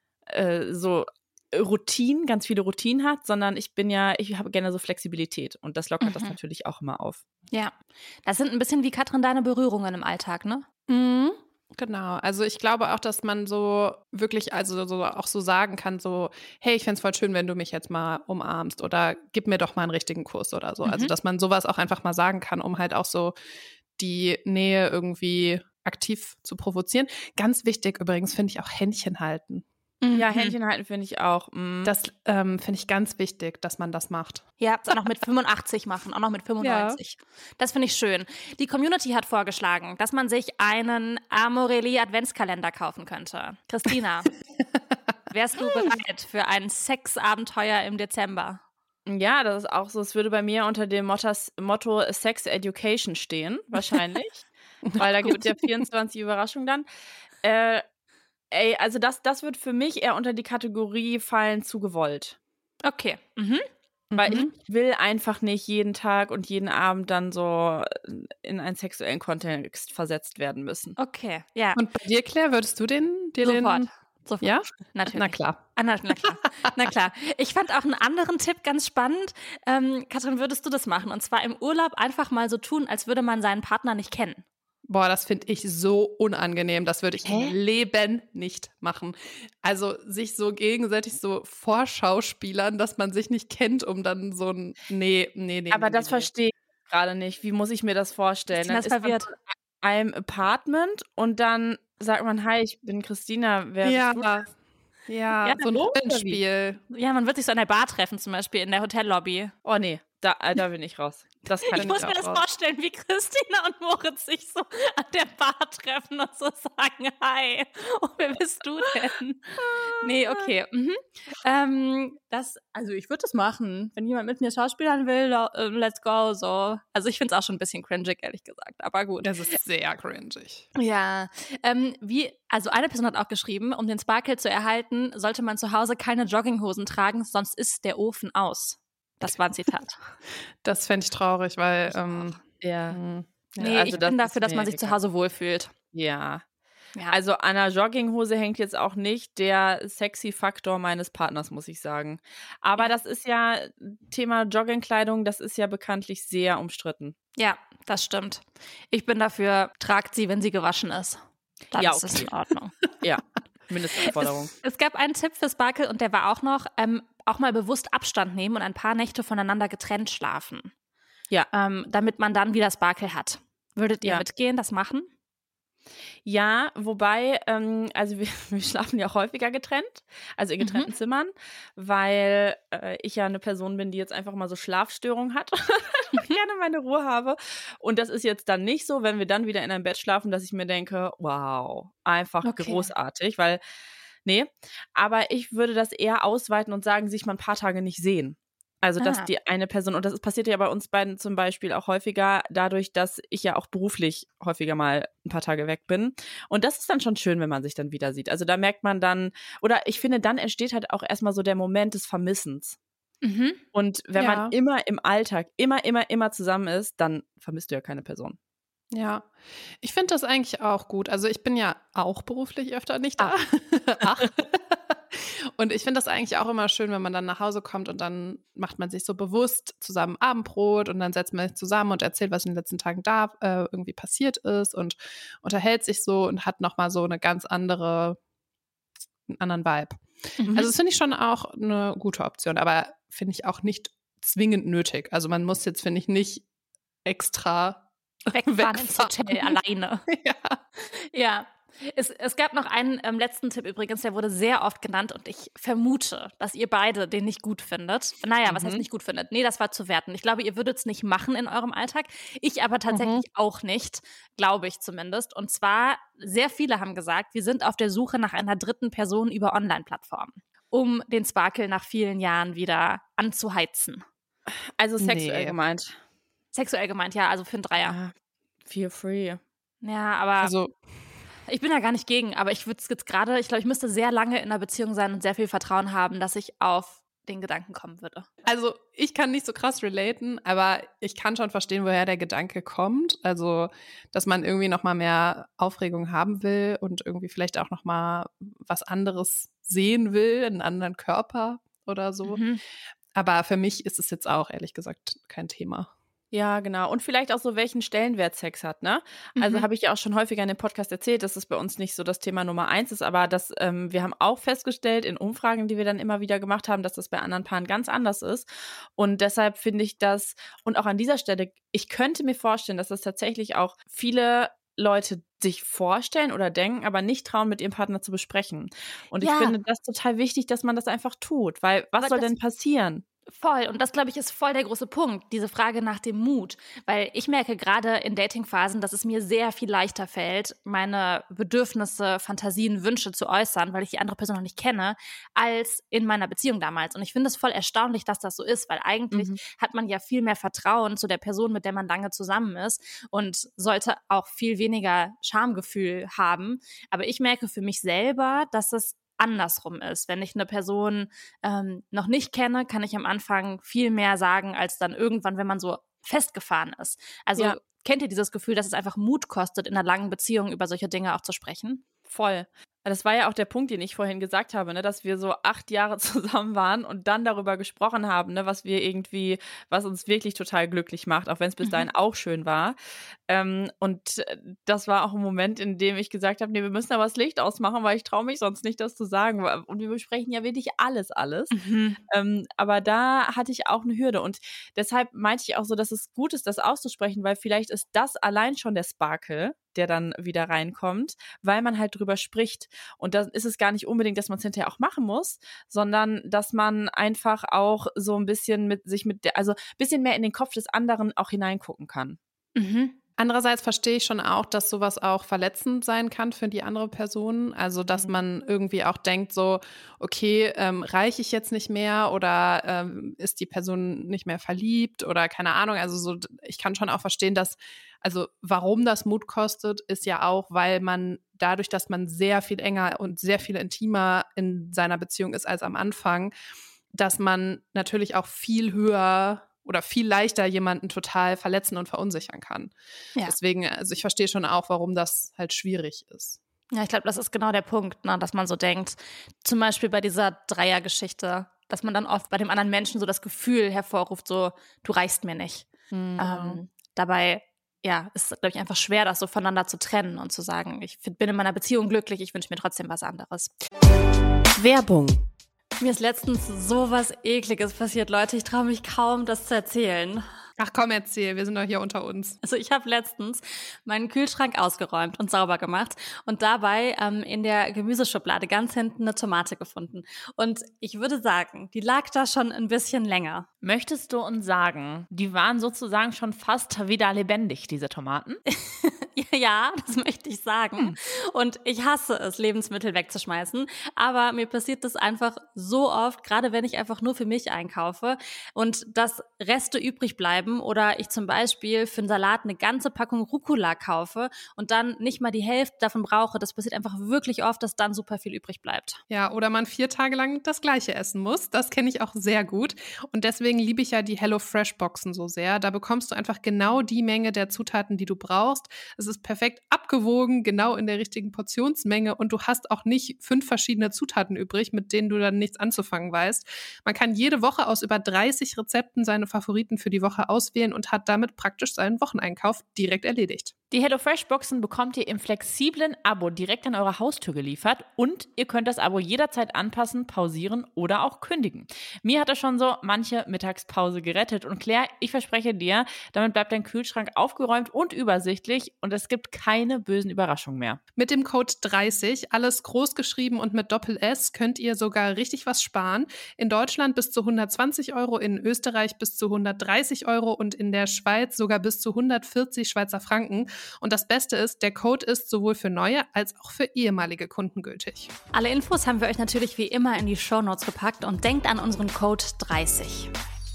äh, so Routinen, ganz viele Routinen hat, sondern ich bin ja, ich habe gerne so Flexibilität und das lockert das Mhm. natürlich auch immer auf. Ja. Das sind ein bisschen wie, Katrin, deine Berührungen im Alltag, ne? Mhm. Genau, also ich glaube auch, dass man so wirklich, also so auch so sagen kann, so, hey, ich fänd's voll schön, wenn du mich jetzt mal umarmst oder gib mir doch mal einen richtigen Kuss oder so. Also Mhm. dass man sowas auch einfach mal sagen kann, um halt auch so die Nähe irgendwie aktiv zu provozieren. Ganz wichtig übrigens finde ich auch Händchen halten. Ja, Mhm. Händchen halten finde ich auch. mm. Das ähm, finde ich ganz wichtig, dass man das macht. Ja, das auch noch mit fünfundachtzig machen, auch noch mit fünfundneunzig. Das finde ich schön. Die Community hat vorgeschlagen, dass man sich einen Amorelli Adventskalender kaufen könnte. Christina, wärst du bereit für ein Sexabenteuer im Dezember? Ja, das ist auch so, es würde bei mir unter dem Mottos, Motto Sex Education stehen, wahrscheinlich. Weil da gibt es ja vierundzwanzig Überraschungen dann. Äh, ey, also das, das wird für mich eher unter die Kategorie fallen zu gewollt. Okay. Mhm. Weil Mhm. ich will einfach nicht jeden Tag und jeden Abend dann so in einen sexuellen Kontext versetzt werden müssen. Okay, ja. Und bei dir, Claire, würdest du den dir Sofort. den Sofort. Ja? Natürlich. Na klar. Ah, na, na klar. Na klar. Ich fand auch einen anderen Tipp ganz spannend. Ähm, Katrin, würdest du das machen? Und zwar im Urlaub einfach mal so tun, als würde man seinen Partner nicht kennen. Boah, das finde ich so unangenehm. Das würde ich Hä? im Leben nicht machen. Also sich so gegenseitig so vorschauspielern, dass man sich nicht kennt, um dann so ein Nee, nee, nee. Aber nee, das nee. verstehe ich gerade nicht. Wie muss ich mir das vorstellen? Christina ist man verwirrt. so in einem Apartment und dann sagt man, hi, ich bin Christina. Wer Ja. bist du? Ja, Ja, so ein so? Rollenspiel. Ja, man wird sich so an der Bar treffen, zum Beispiel in der Hotellobby. Oh nee, da, da bin ich raus. Das kann Ich ich muss mir auch das raus. vorstellen, wie Christina und Moritz sich so an der Bar treffen und so sagen, hi, oh, wer bist du denn? Nee, okay. Mhm. Ähm, das, also ich würde das machen. Wenn jemand mit mir schauspielern will, da, äh, let's go, so. Also ich finde es auch schon ein bisschen cringig, ehrlich gesagt, aber gut. Das ist sehr cringig. Ja, ähm, wie, also eine Person hat auch geschrieben, um den Sparkle zu erhalten, sollte man zu Hause keine Jogginghosen tragen, sonst ist der Ofen aus. Das war ein Zitat. Das fände ich traurig, weil, ähm, Ja. mh, ja. Nee, also ich das bin ist dafür, dass mir man sich zu egal. Hause wohlfühlt. Ja. Ja. Also an einer Jogginghose hängt jetzt auch nicht der sexy Faktor meines Partners, muss ich sagen. Aber Ja. das ist ja Thema Joggingkleidung, das ist ja bekanntlich sehr umstritten. Ja, das stimmt. Ich bin dafür, tragt sie, wenn sie gewaschen ist. Dann Ja, ist es okay. in Ordnung. Ja, Mindestanforderung. Es, es gab einen Tipp für Sparkle und der war auch noch, ähm, auch mal bewusst Abstand nehmen und ein paar Nächte voneinander getrennt schlafen. Ja. Ähm, damit man dann wieder Sparkle hat. Würdet ihr Ja. mitgehen, das machen? Ja, wobei, ähm, also wir, wir schlafen ja auch häufiger getrennt, also in getrennten Zimmern, weil äh, ich ja eine Person bin, die jetzt einfach mal so Schlafstörungen hat und gerne meine Ruhe habe. Und das ist jetzt dann nicht so, wenn wir dann wieder in einem Bett schlafen, dass ich mir denke, wow, einfach Okay. großartig, weil, nee, aber ich würde das eher ausweiten und sagen, sich mal ein paar Tage nicht sehen. Also, dass Ah. die eine Person, und das ist, passiert ja bei uns beiden zum Beispiel auch häufiger, dadurch, dass ich ja auch beruflich häufiger mal ein paar Tage weg bin. Und das ist dann schon schön, wenn man sich dann wieder sieht. Also da merkt man dann, oder ich finde, dann entsteht halt auch erstmal so der Moment des Vermissens. Mhm. Und wenn Ja. man immer im Alltag, immer, immer, immer zusammen ist, dann vermisst du ja keine Person. Ja, ich finde das eigentlich auch gut. Also ich bin ja auch beruflich öfter nicht da. Ach. Und ich finde das eigentlich auch immer schön, wenn man dann nach Hause kommt und dann macht man sich so bewusst zusammen Abendbrot und dann setzt man sich zusammen und erzählt, was in den letzten Tagen da äh, irgendwie passiert ist und unterhält sich so und hat nochmal so eine ganz andere, einen anderen Vibe. Mhm. Also das finde ich schon auch eine gute Option, aber finde ich auch nicht zwingend nötig. Also man muss jetzt, finde ich, nicht extra Wegfahren ins wegfahren. Hotel alleine. Ja. Ja. Es, es gab noch einen ähm, letzten Tipp übrigens, der wurde sehr oft genannt und ich vermute, dass ihr beide den nicht gut findet. Naja, was Mhm. heißt nicht gut findet? Nee, das war zu werten. Ich glaube, ihr würdet es nicht machen in eurem Alltag. Ich aber tatsächlich auch nicht, glaube ich zumindest. Und zwar, sehr viele haben gesagt, wir sind auf der Suche nach einer dritten Person über Online-Plattformen, um den Sparkle nach vielen Jahren wieder anzuheizen. Also sexuell Nee. gemeint. Sexuell gemeint, ja, also für einen Dreier. Ja, feel free. Ja, aber Also ich bin da gar nicht gegen, aber ich würde es jetzt gerade, ich glaube, ich müsste sehr lange in einer Beziehung sein und sehr viel Vertrauen haben, dass ich auf den Gedanken kommen würde. Also ich kann nicht so krass relaten, aber ich kann schon verstehen, woher der Gedanke kommt. Also, dass man irgendwie noch mal mehr Aufregung haben will und irgendwie vielleicht auch noch mal was anderes sehen will, einen anderen Körper oder so. Mhm. Aber für mich ist es jetzt auch, ehrlich gesagt, kein Thema. Ja, genau. Und vielleicht auch so, welchen Stellenwert Sex hat, ne? Also Mhm. habe ich ja auch schon häufiger in dem Podcast erzählt, dass es bei uns nicht so das Thema Nummer eins ist, aber dass ähm, wir haben auch festgestellt in Umfragen, die wir dann immer wieder gemacht haben, dass das bei anderen Paaren ganz anders ist. Und deshalb finde ich das, und auch an dieser Stelle, ich könnte mir vorstellen, dass das tatsächlich auch viele Leute sich vorstellen oder denken, aber nicht trauen, mit ihrem Partner zu besprechen. Und ich Ja. finde das total wichtig, dass man das einfach tut, weil was Aber soll das- denn passieren? Voll. Und das, glaube ich, ist voll der große Punkt, diese Frage nach dem Mut. Weil ich merke gerade in Datingphasen, dass es mir sehr viel leichter fällt, meine Bedürfnisse, Fantasien, Wünsche zu äußern, weil ich die andere Person noch nicht kenne, als in meiner Beziehung damals. Und ich finde es voll erstaunlich, dass das so ist, weil eigentlich Mhm. hat man ja viel mehr Vertrauen zu der Person, mit der man lange zusammen ist und sollte auch viel weniger Schamgefühl haben. Aber ich merke für mich selber, dass es andersrum ist. Wenn ich eine Person ähm, noch nicht kenne, kann ich am Anfang viel mehr sagen, als dann irgendwann, wenn man so festgefahren ist. Also Ja. kennt ihr dieses Gefühl, dass es einfach Mut kostet, in einer langen Beziehung über solche Dinge auch zu sprechen? Voll. Das war ja auch der Punkt, den ich vorhin gesagt habe, ne, dass wir so acht Jahre zusammen waren und dann darüber gesprochen haben, ne, was wir irgendwie, was uns wirklich total glücklich macht, auch wenn es bis Mhm. dahin auch schön war. Ähm, und äh, das war auch ein Moment, in dem ich gesagt habe, nee, wir müssen aber das Licht ausmachen, weil ich traue mich sonst nicht, das zu sagen. Und wir besprechen ja wirklich alles, alles. Mhm. Ähm, aber da hatte ich auch eine Hürde. Und deshalb meinte ich auch so, dass es gut ist, das auszusprechen, weil vielleicht ist das allein schon der Sparkle, der dann wieder reinkommt, weil man halt drüber spricht. Und dann ist es gar nicht unbedingt, dass man es hinterher auch machen muss, sondern dass man einfach auch so ein bisschen mit sich mit der, also ein bisschen mehr in den Kopf des anderen auch hineingucken kann. Mhm. Andererseits verstehe ich schon auch, dass sowas auch verletzend sein kann für die andere Person. Also, dass man irgendwie auch denkt so, okay, ähm, reiche ich jetzt nicht mehr oder ähm, ist die Person nicht mehr verliebt oder keine Ahnung. Also, so, ich kann schon auch verstehen, dass, also, warum das Mut kostet, ist ja auch, weil man dadurch, dass man sehr viel enger und sehr viel intimer in seiner Beziehung ist als am Anfang, dass man natürlich auch viel höher oder viel leichter jemanden total verletzen und verunsichern kann. Ja. Deswegen, also ich verstehe schon auch, warum das halt schwierig ist. Ja, ich glaube, das ist genau der Punkt, ne, dass man so denkt, zum Beispiel bei dieser Dreiergeschichte, dass man dann oft bei dem anderen Menschen so das Gefühl hervorruft, so, du reichst mir nicht. Mhm. Ähm, dabei, ja, ist es, glaube ich, einfach schwer, das so voneinander zu trennen und zu sagen, ich bin in meiner Beziehung glücklich, ich wünsche mir trotzdem was anderes. Werbung. Mir ist letztens so was Ekliges passiert, Leute. Ich traue mich kaum, das zu erzählen. Ach komm, erzähl, wir sind doch hier unter uns. Also ich habe letztens meinen Kühlschrank ausgeräumt und sauber gemacht und dabei ähm, in der Gemüseschublade ganz hinten eine Tomate gefunden. Und ich würde sagen, die lag da schon ein bisschen länger. Möchtest du uns sagen, die waren sozusagen schon fast wieder lebendig, diese Tomaten? Ja, das möchte ich sagen. Hm. Und ich hasse es, Lebensmittel wegzuschmeißen. Aber mir passiert das einfach so oft, gerade wenn ich einfach nur für mich einkaufe und dass Reste übrig bleiben oder ich zum Beispiel für einen Salat eine ganze Packung Rucola kaufe und dann nicht mal die Hälfte davon brauche. Das passiert einfach wirklich oft, dass dann super viel übrig bleibt. Ja, oder man vier Tage lang das Gleiche essen muss. Das kenne ich auch sehr gut. Und deswegen liebe ich ja die HelloFresh-Boxen so sehr. Da bekommst du einfach genau die Menge der Zutaten, die du brauchst. Es ist perfekt abgewogen, genau in der richtigen Portionsmenge und du hast auch nicht fünf verschiedene Zutaten übrig, mit denen du dann nichts anzufangen weißt. Man kann jede Woche aus über dreißig Rezepten seine Favoriten für die Woche auswählen und hat damit praktisch seinen Wocheneinkauf direkt erledigt. Die HelloFresh-Boxen bekommt ihr im flexiblen Abo direkt an eure Haustür geliefert und ihr könnt das Abo jederzeit anpassen, pausieren oder auch kündigen. Mir hat das schon so manche Mittagspause gerettet und Claire, ich verspreche dir, damit bleibt dein Kühlschrank aufgeräumt und übersichtlich und es gibt keine bösen Überraschungen mehr. Mit dem Code dreißig, alles groß geschrieben und mit Doppel-S, könnt ihr sogar richtig was sparen. In Deutschland bis zu hundertzwanzig Euro, in Österreich bis zu hundertdreißig Euro und in der Schweiz sogar bis zu hundertvierzig Schweizer Franken. Und das Beste ist, der Code ist sowohl für neue als auch für ehemalige Kunden gültig. Alle Infos haben wir euch natürlich wie immer in die Shownotes gepackt und denkt an unseren Code dreißig.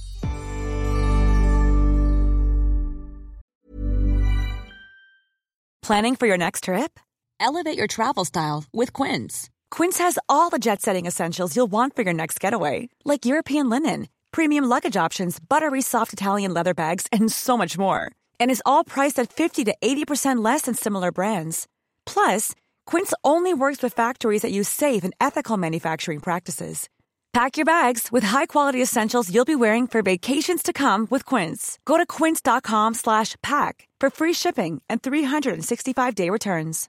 Planning for your next trip? Elevate your travel style with Quince. Quince has all the jet-setting essentials you'll want for your next getaway, like European linen, premium luggage options, buttery soft Italian leather bags, and so much more. And is all priced at fifty to eighty percent less than similar brands. Plus, Quince only works with factories that use safe and ethical manufacturing practices. Pack your bags with high-quality essentials you'll be wearing for vacations to come with Quince. Go to quince.com slash pack for free shipping and three sixty-five day returns.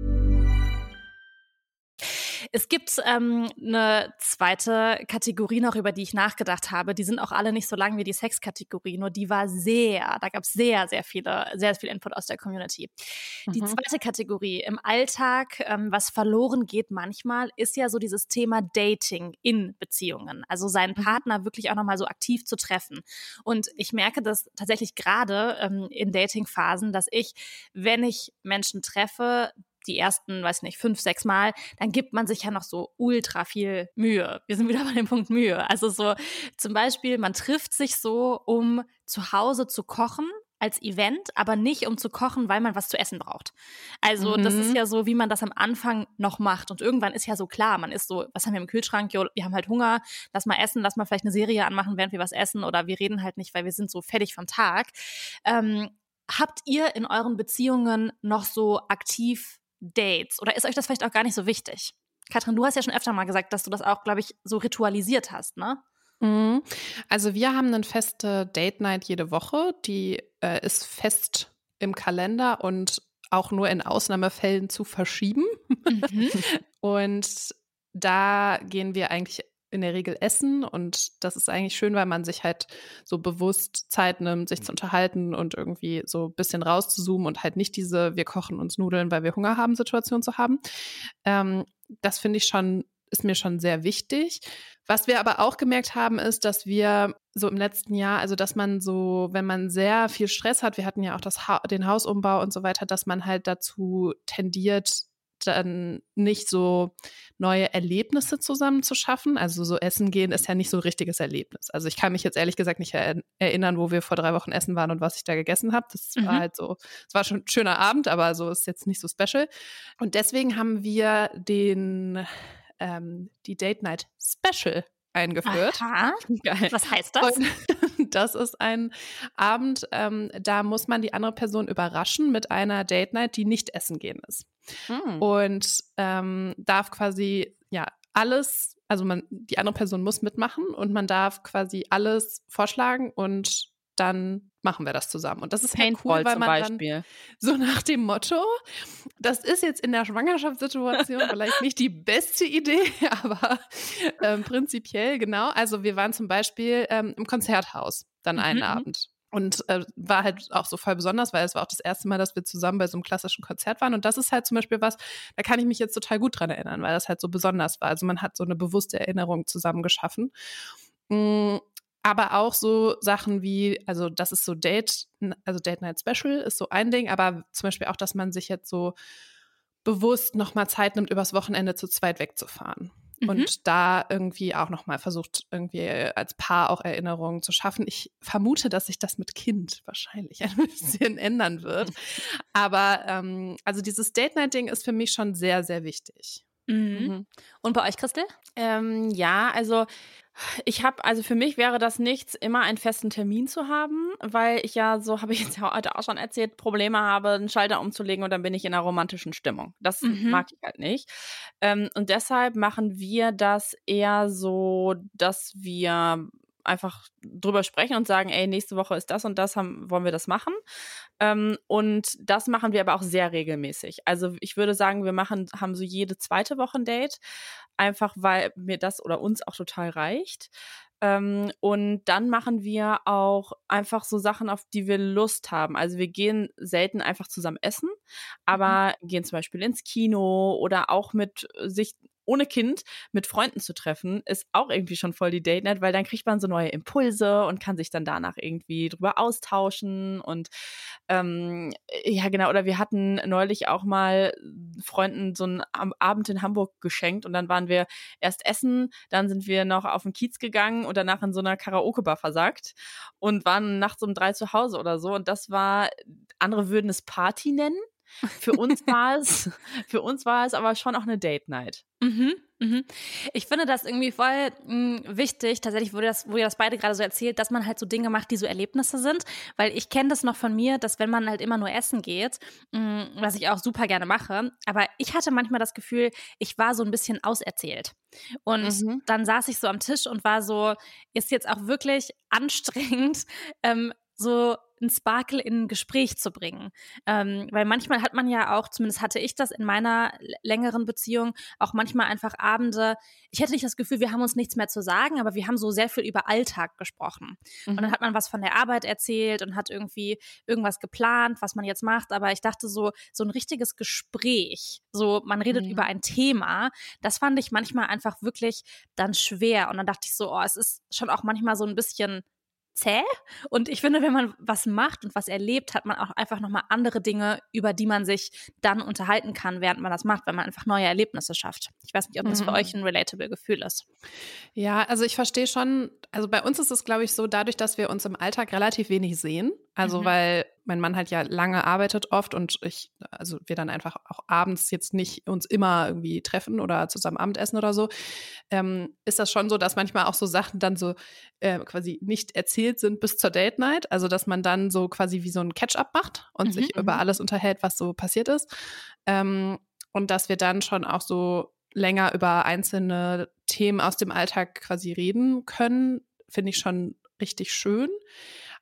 Es gibt ähm, eine zweite Kategorie noch, über die ich nachgedacht habe. Die sind auch alle nicht so lang wie die Sexkategorie, nur die war sehr, da gab es sehr, sehr viele, sehr viel Input aus der Community. Mhm. Die zweite Kategorie im Alltag, ähm, was verloren geht manchmal, ist ja so dieses Thema Dating in Beziehungen. Also seinen Partner wirklich auch nochmal so aktiv zu treffen. Und ich merke das tatsächlich gerade ähm, in Datingphasen, dass ich, wenn ich Menschen treffe, die ersten, weiß nicht, fünf, sechs Mal, dann gibt man sich ja noch so ultra viel Mühe. Wir sind wieder bei dem Punkt Mühe. Also so zum Beispiel, man trifft sich so, um zu Hause zu kochen als Event, aber nicht um zu kochen, weil man was zu essen braucht. Also mhm. das ist ja so, wie man das am Anfang noch macht. Und irgendwann ist ja so klar, man ist so, was haben wir im Kühlschrank? Jo, wir haben halt Hunger, lass mal essen, lass mal vielleicht eine Serie anmachen, während wir was essen oder wir reden halt nicht, weil wir sind so fertig vom Tag. Ähm, habt ihr in euren Beziehungen noch so aktiv Dates? Oder ist euch das vielleicht auch gar nicht so wichtig? Katrin, du hast ja schon öfter mal gesagt, dass du das auch, glaube ich, so ritualisiert hast, ne? Mhm. Also wir haben eine feste Date-Night jede Woche, die äh, ist fest im Kalender und auch nur in Ausnahmefällen zu verschieben. Mhm. Und da gehen wir eigentlich in der Regel essen und das ist eigentlich schön, weil man sich halt so bewusst Zeit nimmt, sich zu unterhalten und irgendwie so ein bisschen rauszuzoomen und halt nicht diese wir kochen uns Nudeln, weil wir Hunger haben Situation zu haben. Ähm, das finde ich schon, ist mir schon sehr wichtig. Was wir aber auch gemerkt haben, ist, dass wir so im letzten Jahr, also dass man so, wenn man sehr viel Stress hat, wir hatten ja auch das ha- den Hausumbau und so weiter, dass man halt dazu tendiert, dann nicht so neue Erlebnisse zusammen zu schaffen. Also so essen gehen ist ja nicht so ein richtiges Erlebnis. Also ich kann mich jetzt ehrlich gesagt nicht er- erinnern, wo wir vor drei Wochen essen waren und was ich da gegessen habe. Das Mhm. war halt so, es war schon ein schöner Abend, aber so ist jetzt nicht so special. Und deswegen haben wir den, ähm, die Date Night Special eingeführt. Aha. Geil. Was heißt das? Und das ist ein Abend, ähm, da muss man die andere Person überraschen mit einer Date Night, die nicht essen gehen ist. Hm. Und ähm, darf quasi, ja, alles, also man, die andere Person muss mitmachen und man darf quasi alles vorschlagen und dann machen wir das zusammen. Und das ist halt Paintball cool, weil zum man Beispiel. dann so nach dem Motto, das ist jetzt in der Schwangerschaftssituation vielleicht nicht die beste Idee, aber ähm, prinzipiell genau. Also wir waren zum Beispiel ähm, im Konzerthaus dann einen Mhm, mhm. Abend. Und äh, war halt auch so voll besonders, weil es war auch das erste Mal, dass wir zusammen bei so einem klassischen Konzert waren. Und das ist halt zum Beispiel was, da kann ich mich jetzt total gut dran erinnern, weil das halt so besonders war. Also man hat so eine bewusste Erinnerung zusammen geschaffen. Mm, aber auch so Sachen wie, also das ist so Date, also Date Night Special ist so ein Ding, aber zum Beispiel auch, dass man sich jetzt so bewusst nochmal Zeit nimmt, übers Wochenende zu zweit wegzufahren. Mhm. Und da irgendwie auch nochmal versucht, irgendwie als Paar auch Erinnerungen zu schaffen. Ich vermute, dass sich das mit Kind wahrscheinlich ein bisschen ändern wird. Aber ähm, also dieses Date-Night-Ding ist für mich schon sehr, sehr wichtig. Mhm. Mhm. Und bei euch, Christel? Ähm, ja, also ich habe, also für mich wäre das nichts, immer einen festen Termin zu haben, weil ich ja, so habe ich jetzt ja heute auch schon erzählt, Probleme habe, einen Schalter umzulegen und dann bin ich in einer romantischen Stimmung. Das Mhm. mag ich halt nicht. Ähm, und deshalb machen wir das eher so, dass wir einfach drüber sprechen und sagen, ey, nächste Woche ist das und das, haben, wollen wir das machen. Ähm, und das machen wir aber auch sehr regelmäßig. Also ich würde sagen, wir machen, haben so jede zweite Woche ein Date, einfach weil mir das oder uns auch total reicht. Ähm, und dann machen wir auch einfach so Sachen, auf die wir Lust haben. Also wir gehen selten einfach zusammen essen, aber gehen zum Beispiel ins Kino oder auch mit sich ohne Kind mit Freunden zu treffen, ist auch irgendwie schon voll die Date Night, weil dann kriegt man so neue Impulse und kann sich dann danach irgendwie drüber austauschen und ähm, ja genau, oder wir hatten neulich auch mal Freunden so einen Am- Abend in Hamburg geschenkt und dann waren wir erst essen, dann sind wir noch auf den Kiez gegangen und danach in so einer Karaoke-Bar versackt und waren nachts um drei zu Hause oder so und das war, andere würden es Party nennen. Für uns war es, für uns war es aber schon auch eine Date Night. Mhm, mhm. Ich finde das irgendwie voll mh, wichtig, tatsächlich, wo ihr, das, wo ihr das beide gerade so erzählt, dass man halt so Dinge macht, die so Erlebnisse sind, weil ich kenne das noch von mir, dass wenn man halt immer nur essen geht, mh, was ich auch super gerne mache, aber ich hatte manchmal das Gefühl, ich war so ein bisschen auserzählt. Und Mhm. dann saß ich so am Tisch und war so, ist jetzt auch wirklich anstrengend, ähm, so ein Sparkle in ein Gespräch zu bringen. Ähm, weil manchmal hat man ja auch, zumindest hatte ich das in meiner l- längeren Beziehung, auch manchmal einfach Abende, ich hätte nicht das Gefühl, wir haben uns nichts mehr zu sagen, aber wir haben so sehr viel über Alltag gesprochen. Und dann hat man was von der Arbeit erzählt und hat irgendwie irgendwas geplant, was man jetzt macht. Aber ich dachte so, so ein richtiges Gespräch, so man redet Mhm. über ein Thema, das fand ich manchmal einfach wirklich dann schwer. Und dann dachte ich so, oh, es ist schon auch manchmal so ein bisschen zäh. Und ich finde, wenn man was macht und was erlebt, hat man auch einfach nochmal andere Dinge, über die man sich dann unterhalten kann, während man das macht, wenn man einfach neue Erlebnisse schafft. Ich weiß nicht, ob das für Mhm. euch ein relatable Gefühl ist. Ja, also ich verstehe schon, also bei uns ist es, glaube ich, so, dadurch, dass wir uns im Alltag relativ wenig sehen, also Mhm. weil mein Mann halt ja lange arbeitet oft und ich, also wir dann einfach auch abends jetzt nicht uns immer irgendwie treffen oder zusammen Abendessen oder so, ähm, ist das schon so, dass manchmal auch so Sachen dann so äh, quasi nicht erzählt sind bis zur Date Night, also dass man dann so quasi wie so ein Catch-up macht und Mhm, sich über mhm. alles unterhält, was so passiert ist. Ähm, und dass wir dann schon auch so länger über einzelne Themen aus dem Alltag quasi reden können, finde ich schon richtig schön.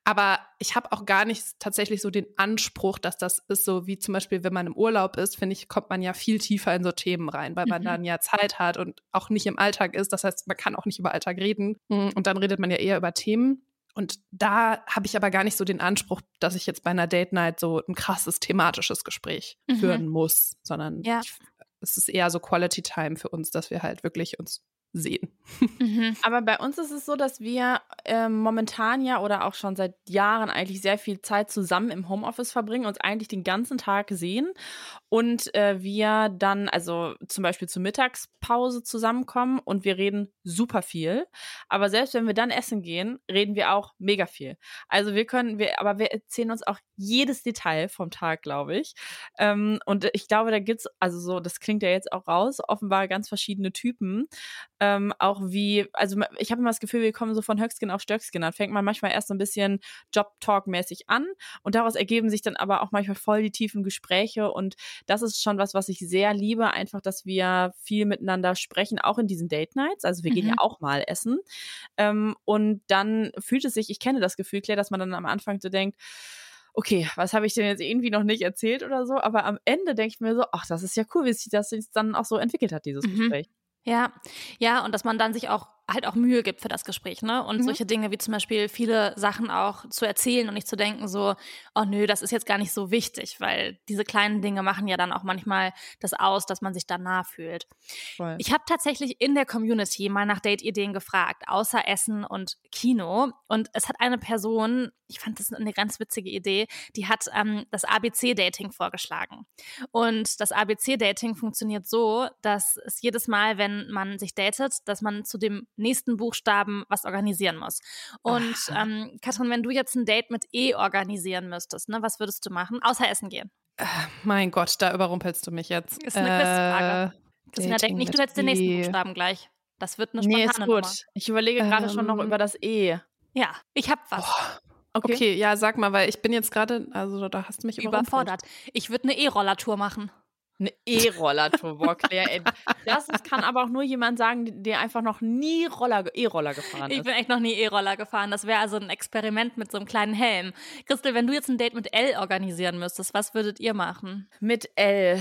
Aber ich habe auch gar nicht tatsächlich so den Anspruch, dass das ist so wie zum Beispiel, wenn man im Urlaub ist, finde ich, kommt man ja viel tiefer in so Themen rein, weil man Mhm. dann ja Zeit hat und auch nicht im Alltag ist. Das heißt, man kann auch nicht über Alltag reden. Und dann redet man ja eher über Themen. Und da habe ich aber gar nicht so den Anspruch, dass ich jetzt bei einer Date Night so ein krasses thematisches Gespräch Mhm. führen muss, sondern Ja. ich, es ist eher so Quality Time für uns, dass wir halt wirklich uns sehen. Mhm. Aber bei uns ist es so, dass wir ähm, momentan ja oder auch schon seit Jahren eigentlich sehr viel Zeit zusammen im Homeoffice verbringen, uns eigentlich den ganzen Tag sehen und äh, wir dann also zum Beispiel zur Mittagspause zusammenkommen und wir reden super viel. Aber selbst wenn wir dann essen gehen, reden wir auch mega viel. Also wir können, wir, aber wir erzählen uns auch jedes Detail vom Tag, glaube ich. Ähm, und ich glaube, da gibt's also so, das klingt ja jetzt auch raus, offenbar ganz verschiedene Typen. Ähm, auch wie, also ich habe immer das Gefühl, wir kommen so von Höchstgen auf Stöcksken. Dann fängt man manchmal erst so ein bisschen Job-Talk-mäßig an und daraus ergeben sich dann aber auch manchmal voll die tiefen Gespräche und das ist schon was, was ich sehr liebe, einfach, dass wir viel miteinander sprechen, auch in diesen Date-Nights. Also wir gehen Mhm. ja auch mal essen ähm, und dann fühlt es sich, ich kenne das Gefühl, Claire, dass man dann am Anfang so denkt, okay, was habe ich denn jetzt irgendwie noch nicht erzählt oder so, aber am Ende denke ich mir so, ach, das ist ja cool, wie sich das jetzt dann auch so entwickelt hat, dieses Mhm. Gespräch. Ja, ja, und dass man dann sich auch halt auch Mühe gibt für das Gespräch, ne? Und Mhm. solche Dinge wie zum Beispiel viele Sachen auch zu erzählen und nicht zu denken so, oh nö, das ist jetzt gar nicht so wichtig, weil diese kleinen Dinge machen ja dann auch manchmal das aus, dass man sich da nah fühlt. Voll. Ich habe tatsächlich in der Community mal nach Date-Ideen gefragt, außer Essen und Kino. Und es hat eine Person, ich fand das eine ganz witzige Idee, die hat ähm, das A B C-Dating vorgeschlagen. Und das A B C-Dating funktioniert so, dass es jedes Mal, wenn man sich datet, dass man zu dem nächsten Buchstaben was organisieren muss. Und ähm, Katrin, wenn du jetzt ein Date mit E organisieren müsstest, ne, was würdest du machen? Außer essen gehen. Mein Gott, da überrumpelst du mich jetzt. Ist eine Quizfrage. Christina, denk Dating nicht, du mit hättest den nächsten E. Buchstaben gleich. Das wird eine Nee, ist spontane gut. Nummer. Ich überlege gerade schon noch Ähm, über das E. Ja, ich hab was. Okay. Okay, ja, sag mal, weil ich bin jetzt gerade, also da hast du mich überrumpelt. Überfordert. Ich würde eine E-Rollertour machen. Eine E-Roller-Tour, boah, Claire, ey. Das ist, kann aber auch nur jemand sagen, der einfach noch nie Roller, E-Roller gefahren Ich ist. bin echt noch nie E-Roller gefahren. Das wäre also ein Experiment mit so einem kleinen Helm. Christel, wenn du jetzt ein Date mit L organisieren müsstest, was würdet ihr machen? Mit L,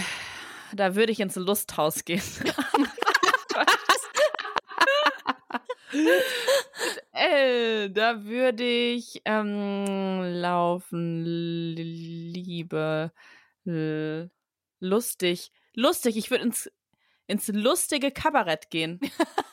da würde ich ins Lusthaus gehen. Mit L, da würde ich ähm, laufen, Liebe, l- lustig, lustig. Ich würde ins, ins lustige Kabarett gehen.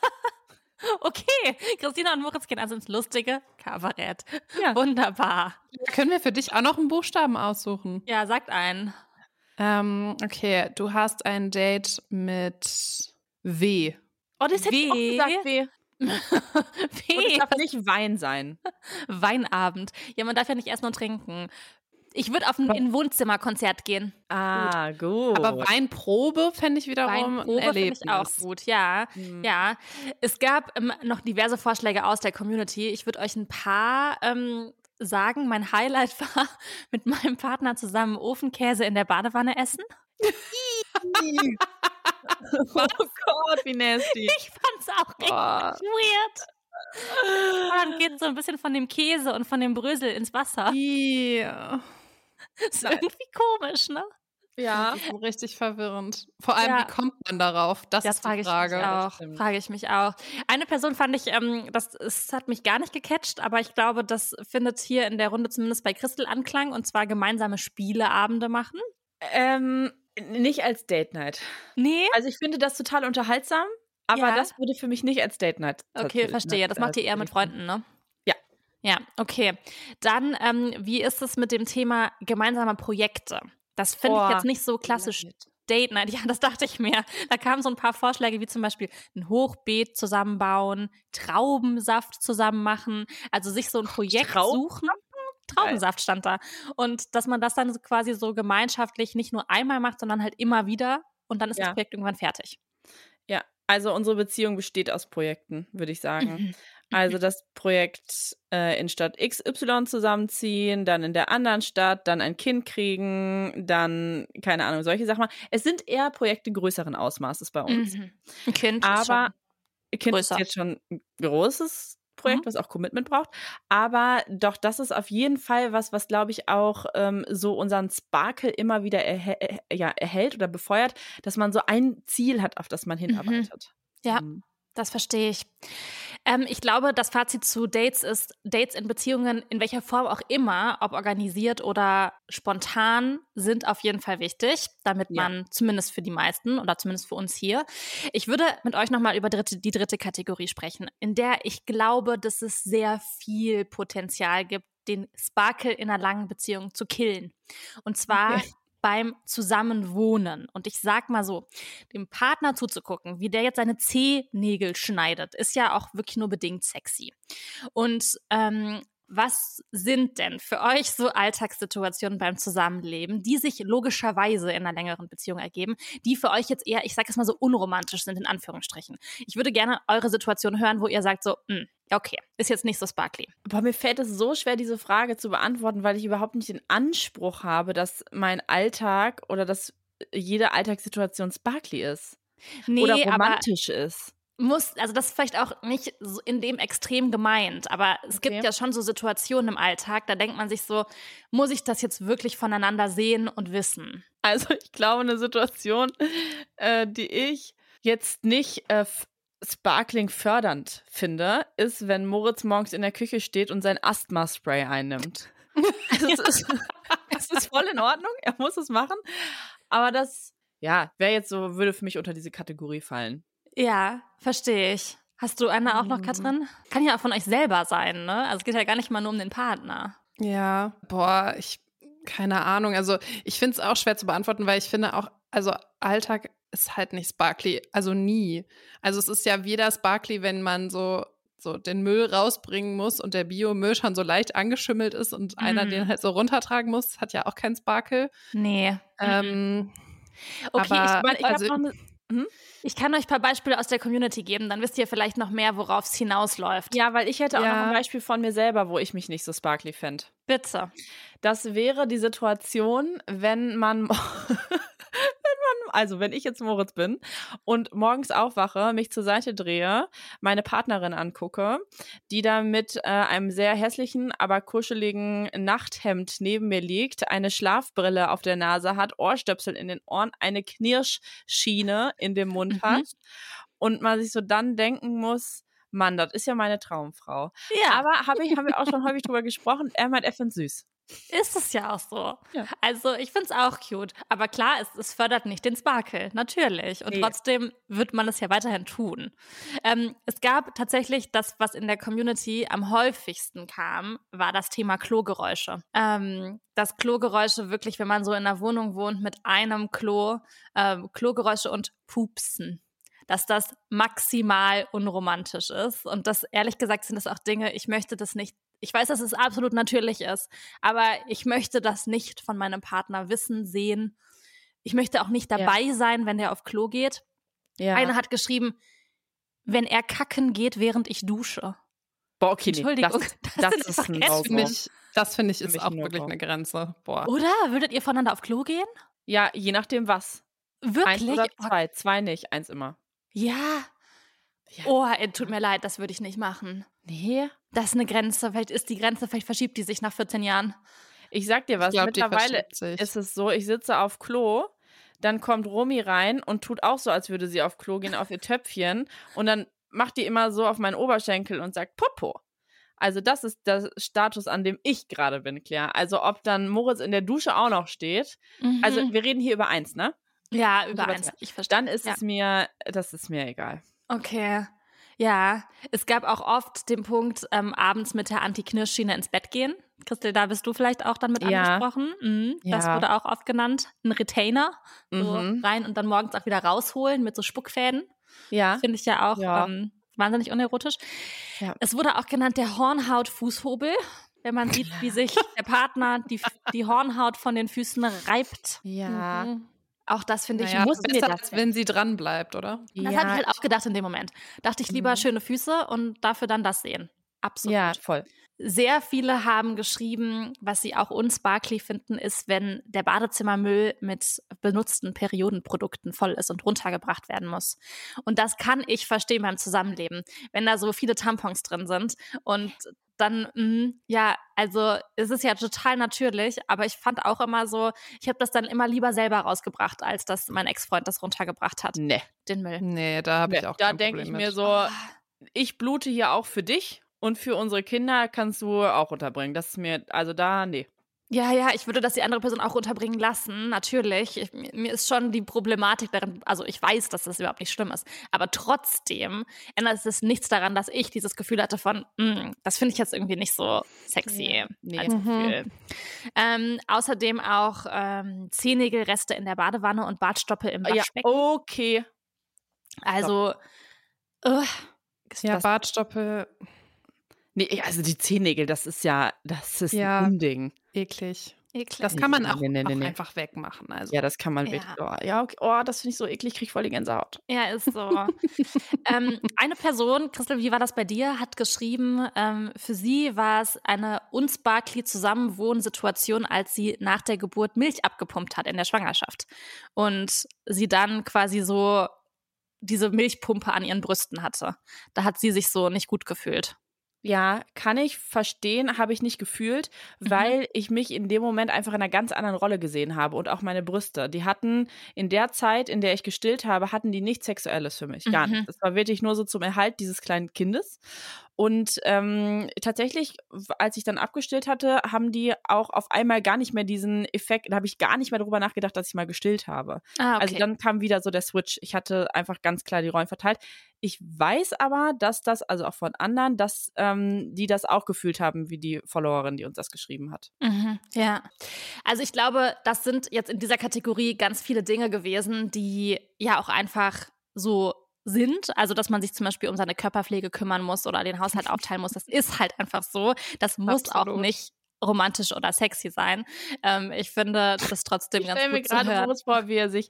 Okay, Christina und Moritz gehen also ins lustige Kabarett. Ja. Wunderbar. Können wir für dich auch noch einen Buchstaben aussuchen? Ja, sagt einen. Ähm, okay, du hast ein Date mit W. Oh, das hätte ich auch W. gesagt, W. Und es W. darf nicht Wein sein. Weinabend. Ja, man darf ja nicht essen und trinken. Ich würde auf ein, in ein Wohnzimmerkonzert gehen. Ah, gut. Aber Weinprobe fände ich wiederum ein Weinprobe finde Erlebnis. ich auch gut, ja. Mhm. Ja, es gab ähm, noch diverse Vorschläge aus der Community. Ich würde euch ein paar ähm, sagen. Mein Highlight war mit meinem Partner zusammen Ofenkäse in der Badewanne essen. Oh Gott, wie nasty. Ich fand's auch richtig Boah. weird. Und dann geht so ein bisschen von dem Käse und von dem Brösel ins Wasser. Ja. Ist irgendwie komisch, ne? Ja. Das ist so richtig verwirrend. Vor allem, Ja. wie kommt man darauf? Das, Das ist die frage ich Frage. mich auch. stimmt. Frage ich mich auch. Eine Person fand ich, ähm, das, das hat mich gar nicht gecatcht, aber ich glaube, das findet hier in der Runde zumindest bei Christel Anklang, und zwar gemeinsame Spieleabende machen. Ähm, nicht als Date Night. Nee? Also ich finde das total unterhaltsam, aber Ja. das würde für mich nicht als Date Night. Okay, verstehe. Das macht ihr eher mit Freunden, ne? Ja. Ja, okay. Dann, ähm, wie ist es mit dem Thema gemeinsame Projekte? Das finde ich Boah, jetzt nicht so klassisch Date Night. Ja, das dachte ich mir. Da kamen so ein paar Vorschläge, wie zum Beispiel ein Hochbeet zusammenbauen, Traubensaft zusammen machen, also sich so ein Projekt Trauben- suchen. Traubensaft stand da. Und dass man das dann so quasi so gemeinschaftlich nicht nur einmal macht, sondern halt immer wieder, und dann ist das Ja. Projekt irgendwann fertig. Ja, also unsere Beziehung besteht aus Projekten, würde ich sagen. Mhm. Also das Projekt äh, in Stadt X Y zusammenziehen, dann in der anderen Stadt, dann ein Kind kriegen, dann, keine Ahnung, solche Sachen. Es sind eher Projekte größeren Ausmaßes bei uns. Mhm. Ein Kind ist Aber schon Kind größer. ist jetzt schon ein großes Projekt, Mhm. was auch Commitment braucht. Aber doch, das ist auf jeden Fall was, was, glaube ich, auch ähm, so unseren Sparkle immer wieder erhä- äh, ja, erhält oder befeuert, dass man so ein Ziel hat, auf das man hinarbeitet. Ja, Mhm. das verstehe ich. Ähm, ich glaube, das Fazit zu Dates ist, Dates in Beziehungen, in welcher Form auch immer, ob organisiert oder spontan, sind auf jeden Fall wichtig, damit Ja. man zumindest für die meisten oder zumindest für uns hier. Ich würde mit euch nochmal über dritte, die dritte Kategorie sprechen, in der ich glaube, dass es sehr viel Potenzial gibt, den Sparkle in einer langen Beziehung zu killen. Und zwar Okay. beim Zusammenwohnen. Und ich sag mal so, dem Partner zuzugucken, wie der jetzt seine Zehennägel schneidet, ist ja auch wirklich nur bedingt sexy. Und ähm, was sind denn für euch so Alltagssituationen beim Zusammenleben, die sich logischerweise in einer längeren Beziehung ergeben, die für euch jetzt eher, ich sag es mal so, unromantisch sind, in Anführungsstrichen? Ich würde gerne eure Situation hören, wo ihr sagt so, mh, ja, okay, ist jetzt nicht so sparkly. Boah, mir fällt es so schwer, diese Frage zu beantworten, weil ich überhaupt nicht den Anspruch habe, dass mein Alltag oder dass jede Alltagssituation sparkly ist. Nee, oder aber romantisch ist. muss, also das ist vielleicht auch nicht so in dem Extrem gemeint, aber es Okay. gibt ja schon so Situationen im Alltag, da denkt man sich so, muss ich das jetzt wirklich voneinander sehen und wissen? Also ich glaube, eine Situation, äh, die ich jetzt nicht äh, f- sparkling fördernd finde, ist, wenn Moritz morgens in der Küche steht und sein Asthma-Spray einnimmt. Also es, ist, es ist voll in Ordnung, er muss es machen, aber das, ja, wäre jetzt so, würde für mich unter diese Kategorie fallen. Ja, verstehe ich. Hast du eine auch noch, Mhm. Katrin? Kann ja auch von euch selber sein, ne? Also es geht ja gar nicht mal nur um den Partner. Ja, boah, ich, keine Ahnung. Also ich finde es auch schwer zu beantworten, weil ich finde auch, also Alltag ist halt nicht sparkly, also nie. Also es ist ja weder sparkly, wenn man so, so den Müll rausbringen muss und der Biomüll schon so leicht angeschimmelt ist und einer Mhm. den halt so runtertragen muss, hat ja auch keinen Sparkle. Nee. Ähm, Okay, aber, Ich, meine, ich also, habe noch eine. Hm? ich kann euch ein paar Beispiele aus der Community geben, dann wisst ihr vielleicht noch mehr, worauf es hinausläuft. Ja, weil ich hätte auch Ja. noch ein Beispiel von mir selber, wo ich mich nicht so sparkly fände. Bitte. Das wäre die Situation, wenn man, wenn man, also wenn ich jetzt Moritz bin und morgens aufwache, mich zur Seite drehe, meine Partnerin angucke, die da mit äh, einem sehr hässlichen, aber kuscheligen Nachthemd neben mir liegt, eine Schlafbrille auf der Nase hat, Ohrstöpsel in den Ohren, eine Knirschschiene in dem Mund Mhm. hat und man sich so dann denken muss, Mann, das ist ja meine Traumfrau. Ja, Aber hab ich, haben wir auch schon häufig drüber gesprochen, er meint, er findet süß. ist es ja auch so. Ja. Also ich finde es auch cute. Aber klar, es, es fördert nicht den Sparkle, natürlich. Und Nee. trotzdem wird man es ja weiterhin tun. Ähm, es gab tatsächlich das, was in der Community am häufigsten kam, war das Thema Klogeräusche. Ähm, dass Klogeräusche wirklich, wenn man so in einer Wohnung wohnt mit einem Klo, ähm, Klogeräusche und Pupsen, dass das maximal unromantisch ist. Und das, ehrlich gesagt, sind das auch Dinge, ich möchte das nicht, ich weiß, dass es absolut natürlich ist, aber ich möchte das nicht von meinem Partner wissen, sehen. Ich möchte auch nicht dabei sein, wenn der auf Klo geht. Ja. Eine hat geschrieben, wenn er kacken geht, während ich dusche. Boah, okay, nee, Entschuldigung, das, das das, sind ist einfach ein Grenzen. No-Go. finde ich, das finde ich Für ist mich auch ein wirklich No-Go. eine Grenze. Boah. Oder? Würdet ihr voneinander auf Klo gehen? Ja, je nachdem was. Wirklich? Eins oder Oh, zwei. Zwei nicht, eins immer. ja. Ja. Oh, ey, tut mir leid, das würde ich nicht machen. Nee. Das ist eine Grenze. Vielleicht ist die Grenze, vielleicht verschiebt die sich nach vierzehn Jahren. Ich sag dir was, Ich glaub, die mittlerweile verschiebt sich. ist es so, ich sitze auf Klo, dann kommt Romy rein und tut auch so, als würde sie auf Klo gehen, auf ihr Töpfchen und dann macht die immer so auf meinen Oberschenkel und sagt Popo. Also das ist der Status, an dem ich gerade bin, Claire. Also ob dann Moritz in der Dusche auch noch steht. Mhm. Also wir reden hier über eins, ne? ja, über über eins. zwei. Ich verstehe. Dann ist ja. es mir, das ist mir egal. Okay. Ja, es gab auch oft den Punkt, ähm, abends mit der Anti-Knirsch-Schiene ins Bett gehen. Christel, da bist du vielleicht auch dann mit Ja. angesprochen. Mhm. Das Ja. wurde auch oft genannt. Ein Retainer. So Mhm. rein und dann morgens auch wieder rausholen mit so Spuckfäden. Ja. Finde ich ja auch Ja. ähm, wahnsinnig unerotisch. Ja. Es wurde auch genannt der Hornhaut-Fußhobel. Wenn man sieht, wie sich der Partner die, die Hornhaut von den Füßen reibt. Ja. Mhm. Auch das finde ich Naja, muss das ist mir besser, das- als wenn sie dran bleibt, oder? Das ja, habe ich halt auch gedacht in dem Moment. Dachte ich lieber Mhm. schöne Füße und dafür dann das sehen. Absolut. Ja, voll. Sehr viele haben geschrieben, was sie auch unsparkly finden, ist, wenn der Badezimmermüll mit benutzten Periodenprodukten voll ist und runtergebracht werden muss. Und das kann ich verstehen beim Zusammenleben, wenn da so viele Tampons drin sind und dann, mh, ja, also es ist ja total natürlich, aber ich fand auch immer so, ich habe das dann immer lieber selber rausgebracht, als dass mein Ex-Freund das runtergebracht hat, Nee. den Müll. Nee, da habe Nee, ich auch da kein denke Problem ich mir mit. so, ich blute hier auch für dich und für unsere Kinder kannst du auch unterbringen. Das ist mir, also da, nee. Ja, ja, ich würde das die andere Person auch runterbringen lassen, natürlich. Ich, mir mir ist schon die Problematik darin, also ich weiß, dass das überhaupt nicht schlimm ist, aber trotzdem ändert es nichts daran, dass ich dieses Gefühl hatte von, mm, das finde ich jetzt irgendwie nicht so sexy Ja, nee. als Gefühl. Ähm, außerdem auch ähm, Zehennägelreste in der Badewanne und Bartstoppel im Ja, Waschbecken. okay. Also, uh, Ja, das, Bartstoppel, Nee, also die Zehennägel, das ist ja, das ist Ja. ein Unding. eklig. eklig. Das kann man auch, Nee, nee, nee, auch nee. einfach wegmachen. Also. Ja, das kann man Ja. wirklich. Oh, ja, okay. Oh, das finde ich so eklig, krieg voll die Gänsehaut. Ja, ist so. ähm, eine Person, Christel, wie war das bei dir, hat geschrieben, ähm, für sie war es eine unsparkly-Zusammenwohnsituation, als sie nach der Geburt Milch abgepumpt hat in der Schwangerschaft. Und sie dann quasi so diese Milchpumpe an ihren Brüsten hatte. Da hat sie sich so nicht gut gefühlt. Ja, kann ich verstehen, habe ich nicht gefühlt, weil ich mich in dem Moment einfach in einer ganz anderen Rolle gesehen habe und auch meine Brüste. Die hatten in der Zeit, in der ich gestillt habe, hatten die nichts Sexuelles für mich, gar Mhm. nicht. Das war wirklich nur so zum Erhalt dieses kleinen Kindes. Und ähm, tatsächlich, w- als ich dann abgestillt hatte, haben die auch auf einmal gar nicht mehr diesen Effekt, da habe ich gar nicht mehr drüber nachgedacht, dass ich mal gestillt habe. Ah, okay. Also dann kam wieder so der Switch. Ich hatte einfach ganz klar die Rollen verteilt. Ich weiß aber, dass das, also auch von anderen, dass ähm, die das auch gefühlt haben, wie die Followerin, die uns das geschrieben hat. Mhm, ja. Also ich glaube, das sind jetzt in dieser Kategorie ganz viele Dinge gewesen, die ja auch einfach so sind. Also dass man sich zum Beispiel um seine Körperpflege kümmern muss oder den Haushalt aufteilen muss. Das ist halt einfach so. Das muss auch Absolut. nicht romantisch oder sexy sein. Ähm, ich finde das trotzdem Ich ganz stelle mir gut zu gerade hören. Boris vor, wie er sich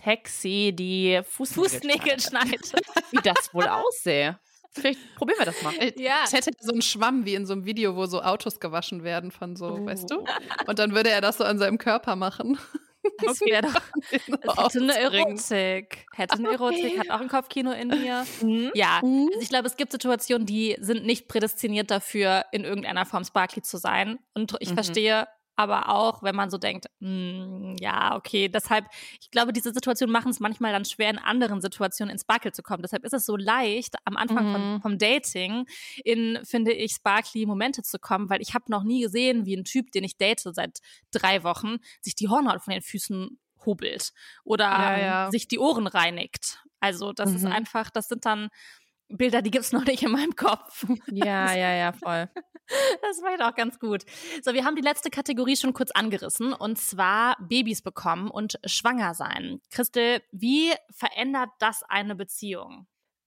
sexy die Fußnägel, Fußnägel schneidet. schneidet. Wie das wohl aussähe. Vielleicht probieren wir das mal. Ja. Es hätte so einen Schwamm wie in so einem Video, wo so Autos gewaschen werden von so, Oh. weißt du? Und dann würde er das so an seinem Körper machen. Das wäre doch, Den so das hätte eine ausbringen. Erotik. Hätte eine Erotik, hat auch ein Kopfkino in mir. Mhm. Ja, Mhm. also ich glaube, es gibt Situationen, die sind nicht prädestiniert dafür, in irgendeiner Form sparkly zu sein. Und ich Mhm. verstehe aber auch, wenn man so denkt, mm, ja, okay, deshalb, ich glaube, diese Situationen machen es manchmal dann schwer, in anderen Situationen ins Sparkle zu kommen. Deshalb ist es so leicht, am Anfang von, Mhm. vom Dating in, finde ich, sparkly Momente zu kommen, weil ich habe noch nie gesehen, wie ein Typ, den ich date seit drei Wochen, sich die Hornhaut von den Füßen hobelt oder Ja, ähm, ja. sich die Ohren reinigt. Also das ist Mhm. einfach, das sind dann Bilder, die gibt's noch nicht in meinem Kopf. Ja, ja, ja, voll. Das war ja auch ganz gut. So, wir haben die letzte Kategorie schon kurz angerissen, und zwar Babys bekommen und schwanger sein. Christel, wie verändert das eine Beziehung?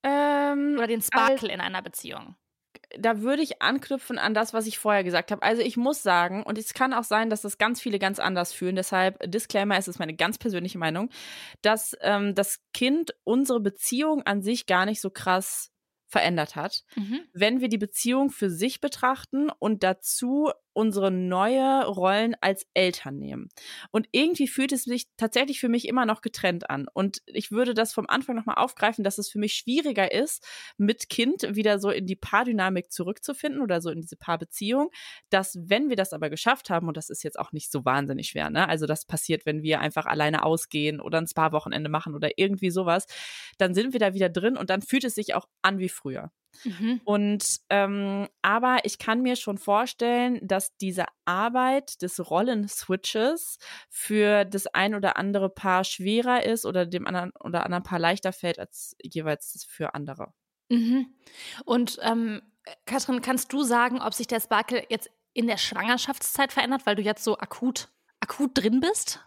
Ähm, Oder den Sparkle in einer Beziehung? da würde ich anknüpfen an das, was ich vorher gesagt habe. Also ich muss sagen, und es kann auch sein, dass das ganz viele ganz anders fühlen, deshalb Disclaimer, es ist meine ganz persönliche Meinung, dass ähm, das Kind unsere Beziehung an sich gar nicht so krass verändert hat, Mhm. wenn wir die Beziehung für sich betrachten und dazu unsere neue Rollen als Eltern nehmen. Und irgendwie fühlt es sich tatsächlich für mich immer noch getrennt an. Und ich würde das vom Anfang nochmal aufgreifen, dass es für mich schwieriger ist, mit Kind wieder so in die Paardynamik zurückzufinden oder so in diese Paarbeziehung, dass wenn wir das aber geschafft haben, und das ist jetzt auch nicht so wahnsinnig schwer, ne? Also das passiert, wenn wir einfach alleine ausgehen oder ein Spa-Wochenende machen oder irgendwie sowas, dann sind wir da wieder drin und dann fühlt es sich auch an wie früher. Mhm. Und ähm, aber ich kann mir schon vorstellen, dass diese Arbeit des Rollenswitches für das ein oder andere Paar schwerer ist oder dem anderen oder anderen Paar leichter fällt als jeweils für andere. Mhm. Und ähm, Katrin, kannst du sagen, ob sich der Sparkle jetzt in der Schwangerschaftszeit verändert, weil du jetzt so akut, akut drin bist?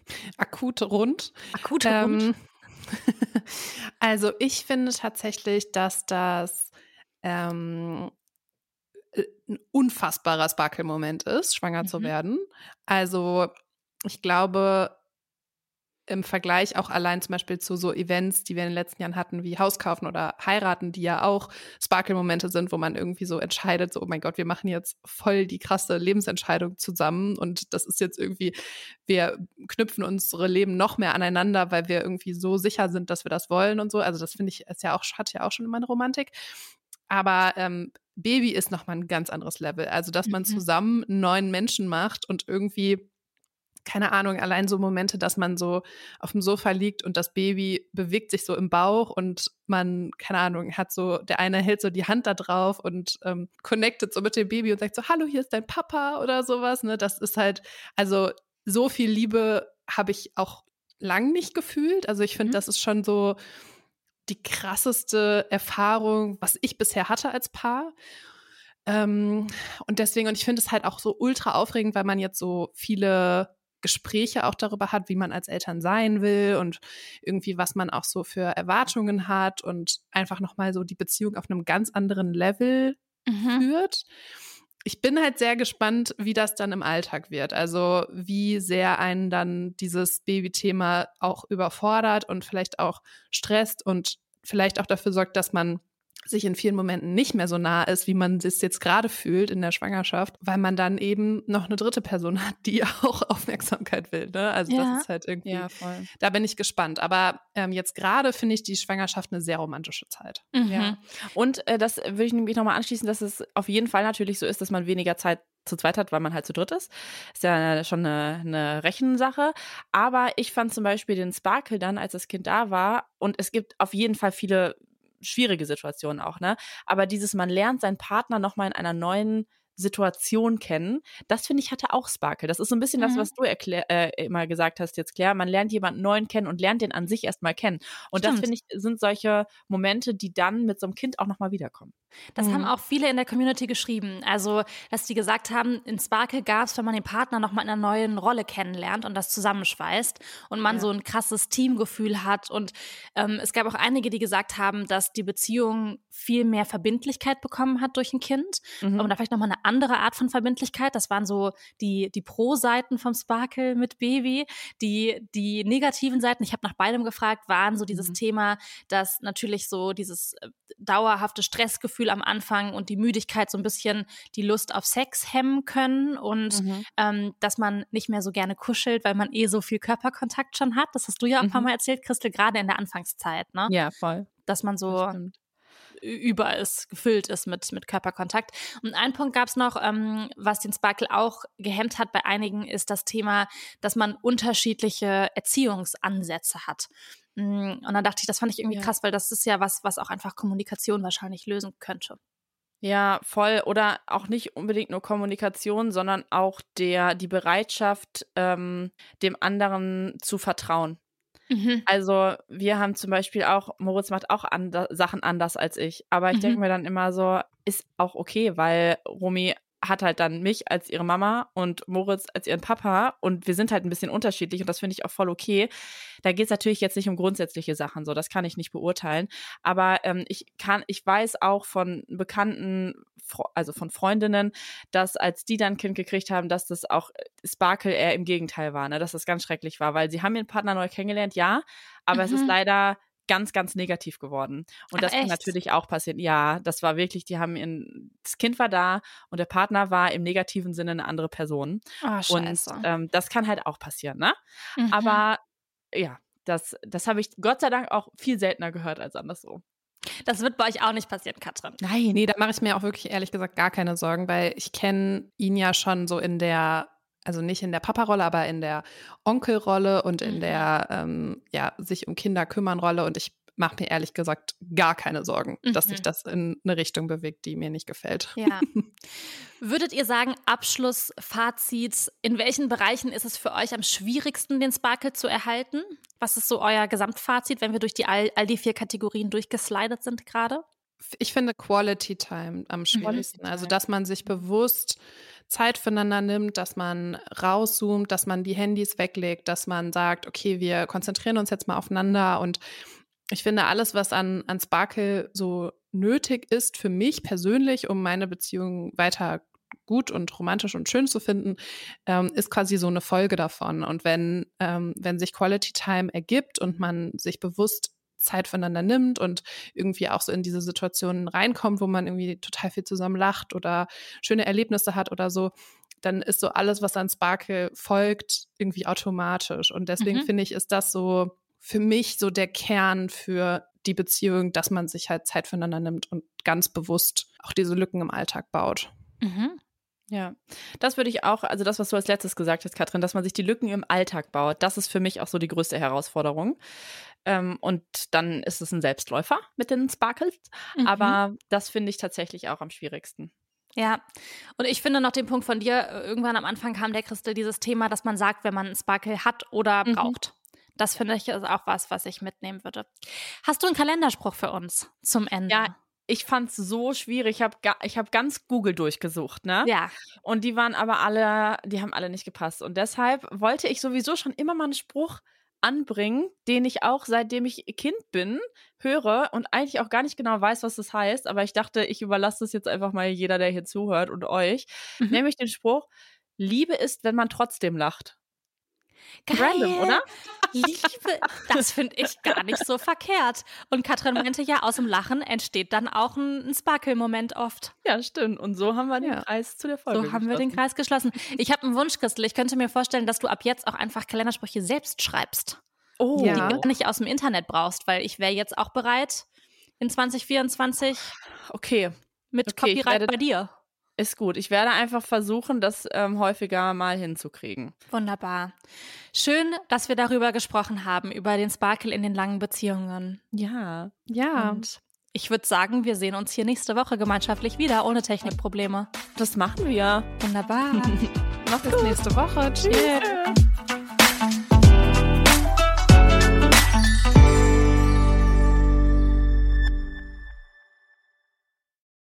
Akut rund. Akut rund? Ähm, also ich finde tatsächlich, dass das ähm, äh, ein unfassbarer Sparkle-Moment ist, schwanger zu Mhm. werden. Also ich glaube, im Vergleich auch allein zum Beispiel zu so Events, die wir in den letzten Jahren hatten, wie Hauskaufen oder Heiraten, die ja auch Sparkle-Momente sind, wo man irgendwie so entscheidet, so, oh mein Gott, wir machen jetzt voll die krasse Lebensentscheidung zusammen und das ist jetzt irgendwie, wir knüpfen unsere Leben noch mehr aneinander, weil wir irgendwie so sicher sind, dass wir das wollen und so. Also das finde ich, ist ja auch, hat ja auch schon immer eine Romantik. Aber ähm, Baby ist nochmal ein ganz anderes Level. Also, dass man zusammen einen neuen Menschen macht und irgendwie, keine Ahnung, allein so Momente, dass man so auf dem Sofa liegt und das Baby bewegt sich so im Bauch und man, keine Ahnung, hat so, der eine hält so die Hand da drauf und ähm, connectet so mit dem Baby und sagt so, hallo, hier ist dein Papa oder sowas. Ne? Das ist halt, also so viel Liebe habe ich auch lang nicht gefühlt. Also ich finde, mhm. das ist schon so die krasseste Erfahrung, was ich bisher hatte als Paar. Ähm, und deswegen, und ich finde es halt auch so ultra aufregend, weil man jetzt so viele Gespräche auch darüber hat, wie man als Eltern sein will und irgendwie, was man auch so für Erwartungen hat und einfach nochmal so die Beziehung auf einem ganz anderen Level mhm. führt. Ich bin halt sehr gespannt, wie das dann im Alltag wird. Also wie sehr einen dann dieses Babythema auch überfordert und vielleicht auch stresst und vielleicht auch dafür sorgt, dass man sich in vielen Momenten nicht mehr so nah ist, wie man es jetzt gerade fühlt in der Schwangerschaft, weil man dann eben noch eine dritte Person hat, die auch Aufmerksamkeit will. Ne? Also ja. das ist halt irgendwie, ja, voll. Da bin ich gespannt. Aber ähm, jetzt gerade finde ich die Schwangerschaft eine sehr romantische Zeit. Mhm. Ja. Und äh, das würde ich nämlich nochmal anschließen, dass es auf jeden Fall natürlich so ist, dass man weniger Zeit zu zweit hat, weil man halt zu dritt ist. Ist ja schon eine, eine Rechensache. Aber ich fand zum Beispiel den Sparkle dann, als das Kind da war, und es gibt auf jeden Fall viele schwierige Situationen auch, ne? Aber dieses, man lernt seinen Partner nochmal in einer neuen Situation kennen, das finde ich hatte auch Sparkle. Das ist so ein bisschen mhm. das, was du erklär, äh, immer gesagt hast jetzt, Claire. Man lernt jemanden Neuen kennen und lernt den an sich erstmal kennen. Und Stimmt. das, finde ich, sind solche Momente, die dann mit so einem Kind auch nochmal wiederkommen. Das mhm. haben auch viele in der Community geschrieben. Also, dass die gesagt haben, in Sparkle gab es, wenn man den Partner nochmal in einer neuen Rolle kennenlernt und das zusammenschweißt und man ja. so ein krasses Teamgefühl hat. Und ähm, es gab auch einige, die gesagt haben, dass die Beziehung viel mehr Verbindlichkeit bekommen hat durch ein Kind. Mhm. Und da vielleicht nochmal eine andere Art von Verbindlichkeit. Das waren so die, die Pro-Seiten vom Sparkle mit Baby. Die, die negativen Seiten, ich habe nach beidem gefragt, waren so dieses mhm. Thema, dass natürlich so dieses dauerhafte Stressgefühl am Anfang und die Müdigkeit so ein bisschen die Lust auf Sex hemmen können und mhm. ähm, dass man nicht mehr so gerne kuschelt, weil man eh so viel Körperkontakt schon hat. Das hast du ja auch ein paar Mal erzählt, Christel, gerade in der Anfangszeit, ne? Ja, voll. Dass man so über ist, gefüllt ist mit, mit Körperkontakt. Und ein Punkt gab es noch, ähm, was den Sparkle auch gehemmt hat bei einigen, ist das Thema, dass man unterschiedliche Erziehungsansätze hat. Und dann dachte ich, das fand ich irgendwie ja. krass, weil das ist ja was, was auch einfach Kommunikation wahrscheinlich lösen könnte. Ja, voll. Oder auch nicht unbedingt nur Kommunikation, sondern auch der die Bereitschaft, ähm, dem anderen zu vertrauen. Mhm. Also wir haben zum Beispiel auch, Moritz macht auch and- Sachen anders als ich, aber ich mhm. denke mir dann immer so, ist auch okay, weil Romy hat halt dann mich als ihre Mama und Moritz als ihren Papa und wir sind halt ein bisschen unterschiedlich und das finde ich auch voll okay. Da geht es natürlich jetzt nicht um grundsätzliche Sachen, so das kann ich nicht beurteilen, aber ähm, ich kann, ich weiß auch von Bekannten, also von Freundinnen, dass als die dann ein Kind gekriegt haben, dass das auch Sparkle eher im Gegenteil war, ne, dass das ganz schrecklich war, weil sie haben ihren Partner neu kennengelernt, ja, aber mhm. es ist leider ganz, ganz negativ geworden. Und Ach, das kann echt? natürlich auch passieren. Ja, das war wirklich, die haben ihren, das Kind war da und der Partner war im negativen Sinne eine andere Person. Oh, scheiße. Und ähm, das kann halt auch passieren, ne? Mhm. Aber ja, das, das habe ich Gott sei Dank auch viel seltener gehört als anderswo. Das wird bei euch auch nicht passieren, Katrin. Nein, nee, da mache ich mir auch wirklich ehrlich gesagt gar keine Sorgen, weil ich kenne ihn ja schon so in der, also nicht in der Papa-Rolle, aber in der Onkelrolle und in mhm. der ähm, ja, sich um Kinder kümmern Rolle und ich mache mir ehrlich gesagt gar keine Sorgen, mhm. dass sich das in eine Richtung bewegt, die mir nicht gefällt. Ja. Würdet ihr sagen, Abschlussfazit, in welchen Bereichen ist es für euch am schwierigsten, den Sparkle zu erhalten? Was ist so euer Gesamtfazit, wenn wir durch die all, all die vier Kategorien durchgeslidet sind gerade? Ich finde Quality Time am schwierigsten. Also, dass man sich bewusst Zeit füreinander nimmt, dass man rauszoomt, dass man die Handys weglegt, dass man sagt, okay, wir konzentrieren uns jetzt mal aufeinander. Und ich finde, alles, was an, an Sparkle so nötig ist für mich persönlich, um meine Beziehung weiter gut und romantisch und schön zu finden, ähm, ist quasi so eine Folge davon. Und wenn, ähm, wenn sich Quality Time ergibt und man sich bewusst Zeit voneinander nimmt und irgendwie auch so in diese Situationen reinkommt, wo man irgendwie total viel zusammen lacht oder schöne Erlebnisse hat oder so, dann ist so alles, was an Sparkle folgt, irgendwie automatisch. Und deswegen Mhm. finde ich, ist das so für mich so der Kern für die Beziehung, dass man sich halt Zeit voneinander nimmt und ganz bewusst auch diese Lücken im Alltag baut. Mhm. Ja, das würde ich auch, also das, was du als letztes gesagt hast, Katrin, dass man sich die Lücken im Alltag baut, das ist für mich auch so die größte Herausforderung. Ähm, und dann ist es ein Selbstläufer mit den Sparkles, Mhm. aber das finde ich tatsächlich auch am schwierigsten. Ja, und ich finde noch den Punkt von dir, äh, irgendwann am Anfang kam der Christel dieses Thema, dass man sagt, wenn man einen Sparkle hat oder Mhm. braucht. Das finde ich ist auch was, was ich mitnehmen würde. Hast du einen Kalenderspruch für uns zum Ende? Ja, ich fand es so schwierig. Ich habe ga, ich hab ganz Google durchgesucht, ne? Ja. Und die waren aber alle, die haben alle nicht gepasst. Und deshalb wollte ich sowieso schon immer mal einen Spruch anbringen, den ich auch, seitdem ich Kind bin, höre und eigentlich auch gar nicht genau weiß, was das heißt. Aber ich dachte, ich überlasse das jetzt einfach mal jeder, der hier zuhört und euch. Mhm. Nämlich den Spruch, Liebe ist, wenn man trotzdem lacht. Geil. Random, oder? Liebe, das finde ich gar nicht so verkehrt. Und Katrin meinte ja, aus dem Lachen entsteht dann auch ein, ein Sparkle-Moment oft. Ja, stimmt. Und so haben wir den Ja. Kreis zu der Folge So haben wir den geschlossen. Kreis geschlossen. Ich habe einen Wunsch, Christel. Ich könnte mir vorstellen, dass du ab jetzt auch einfach Kalendersprüche selbst schreibst. Oh, Ja. Die gar nicht aus dem Internet brauchst, weil ich wäre jetzt auch bereit, in zwanzig vierundzwanzig okay. mit Okay, ich Copyright werde- bei dir. Ist gut. Ich werde einfach versuchen, das ähm, häufiger mal hinzukriegen. Wunderbar. Schön, dass wir darüber gesprochen haben, über den Sparkle in den langen Beziehungen. Ja. Ja, Und ich würde sagen, wir sehen uns hier nächste Woche gemeinschaftlich wieder, ohne Technikprobleme. Das machen wir. Wunderbar. noch bis nächste Woche. Tschüss.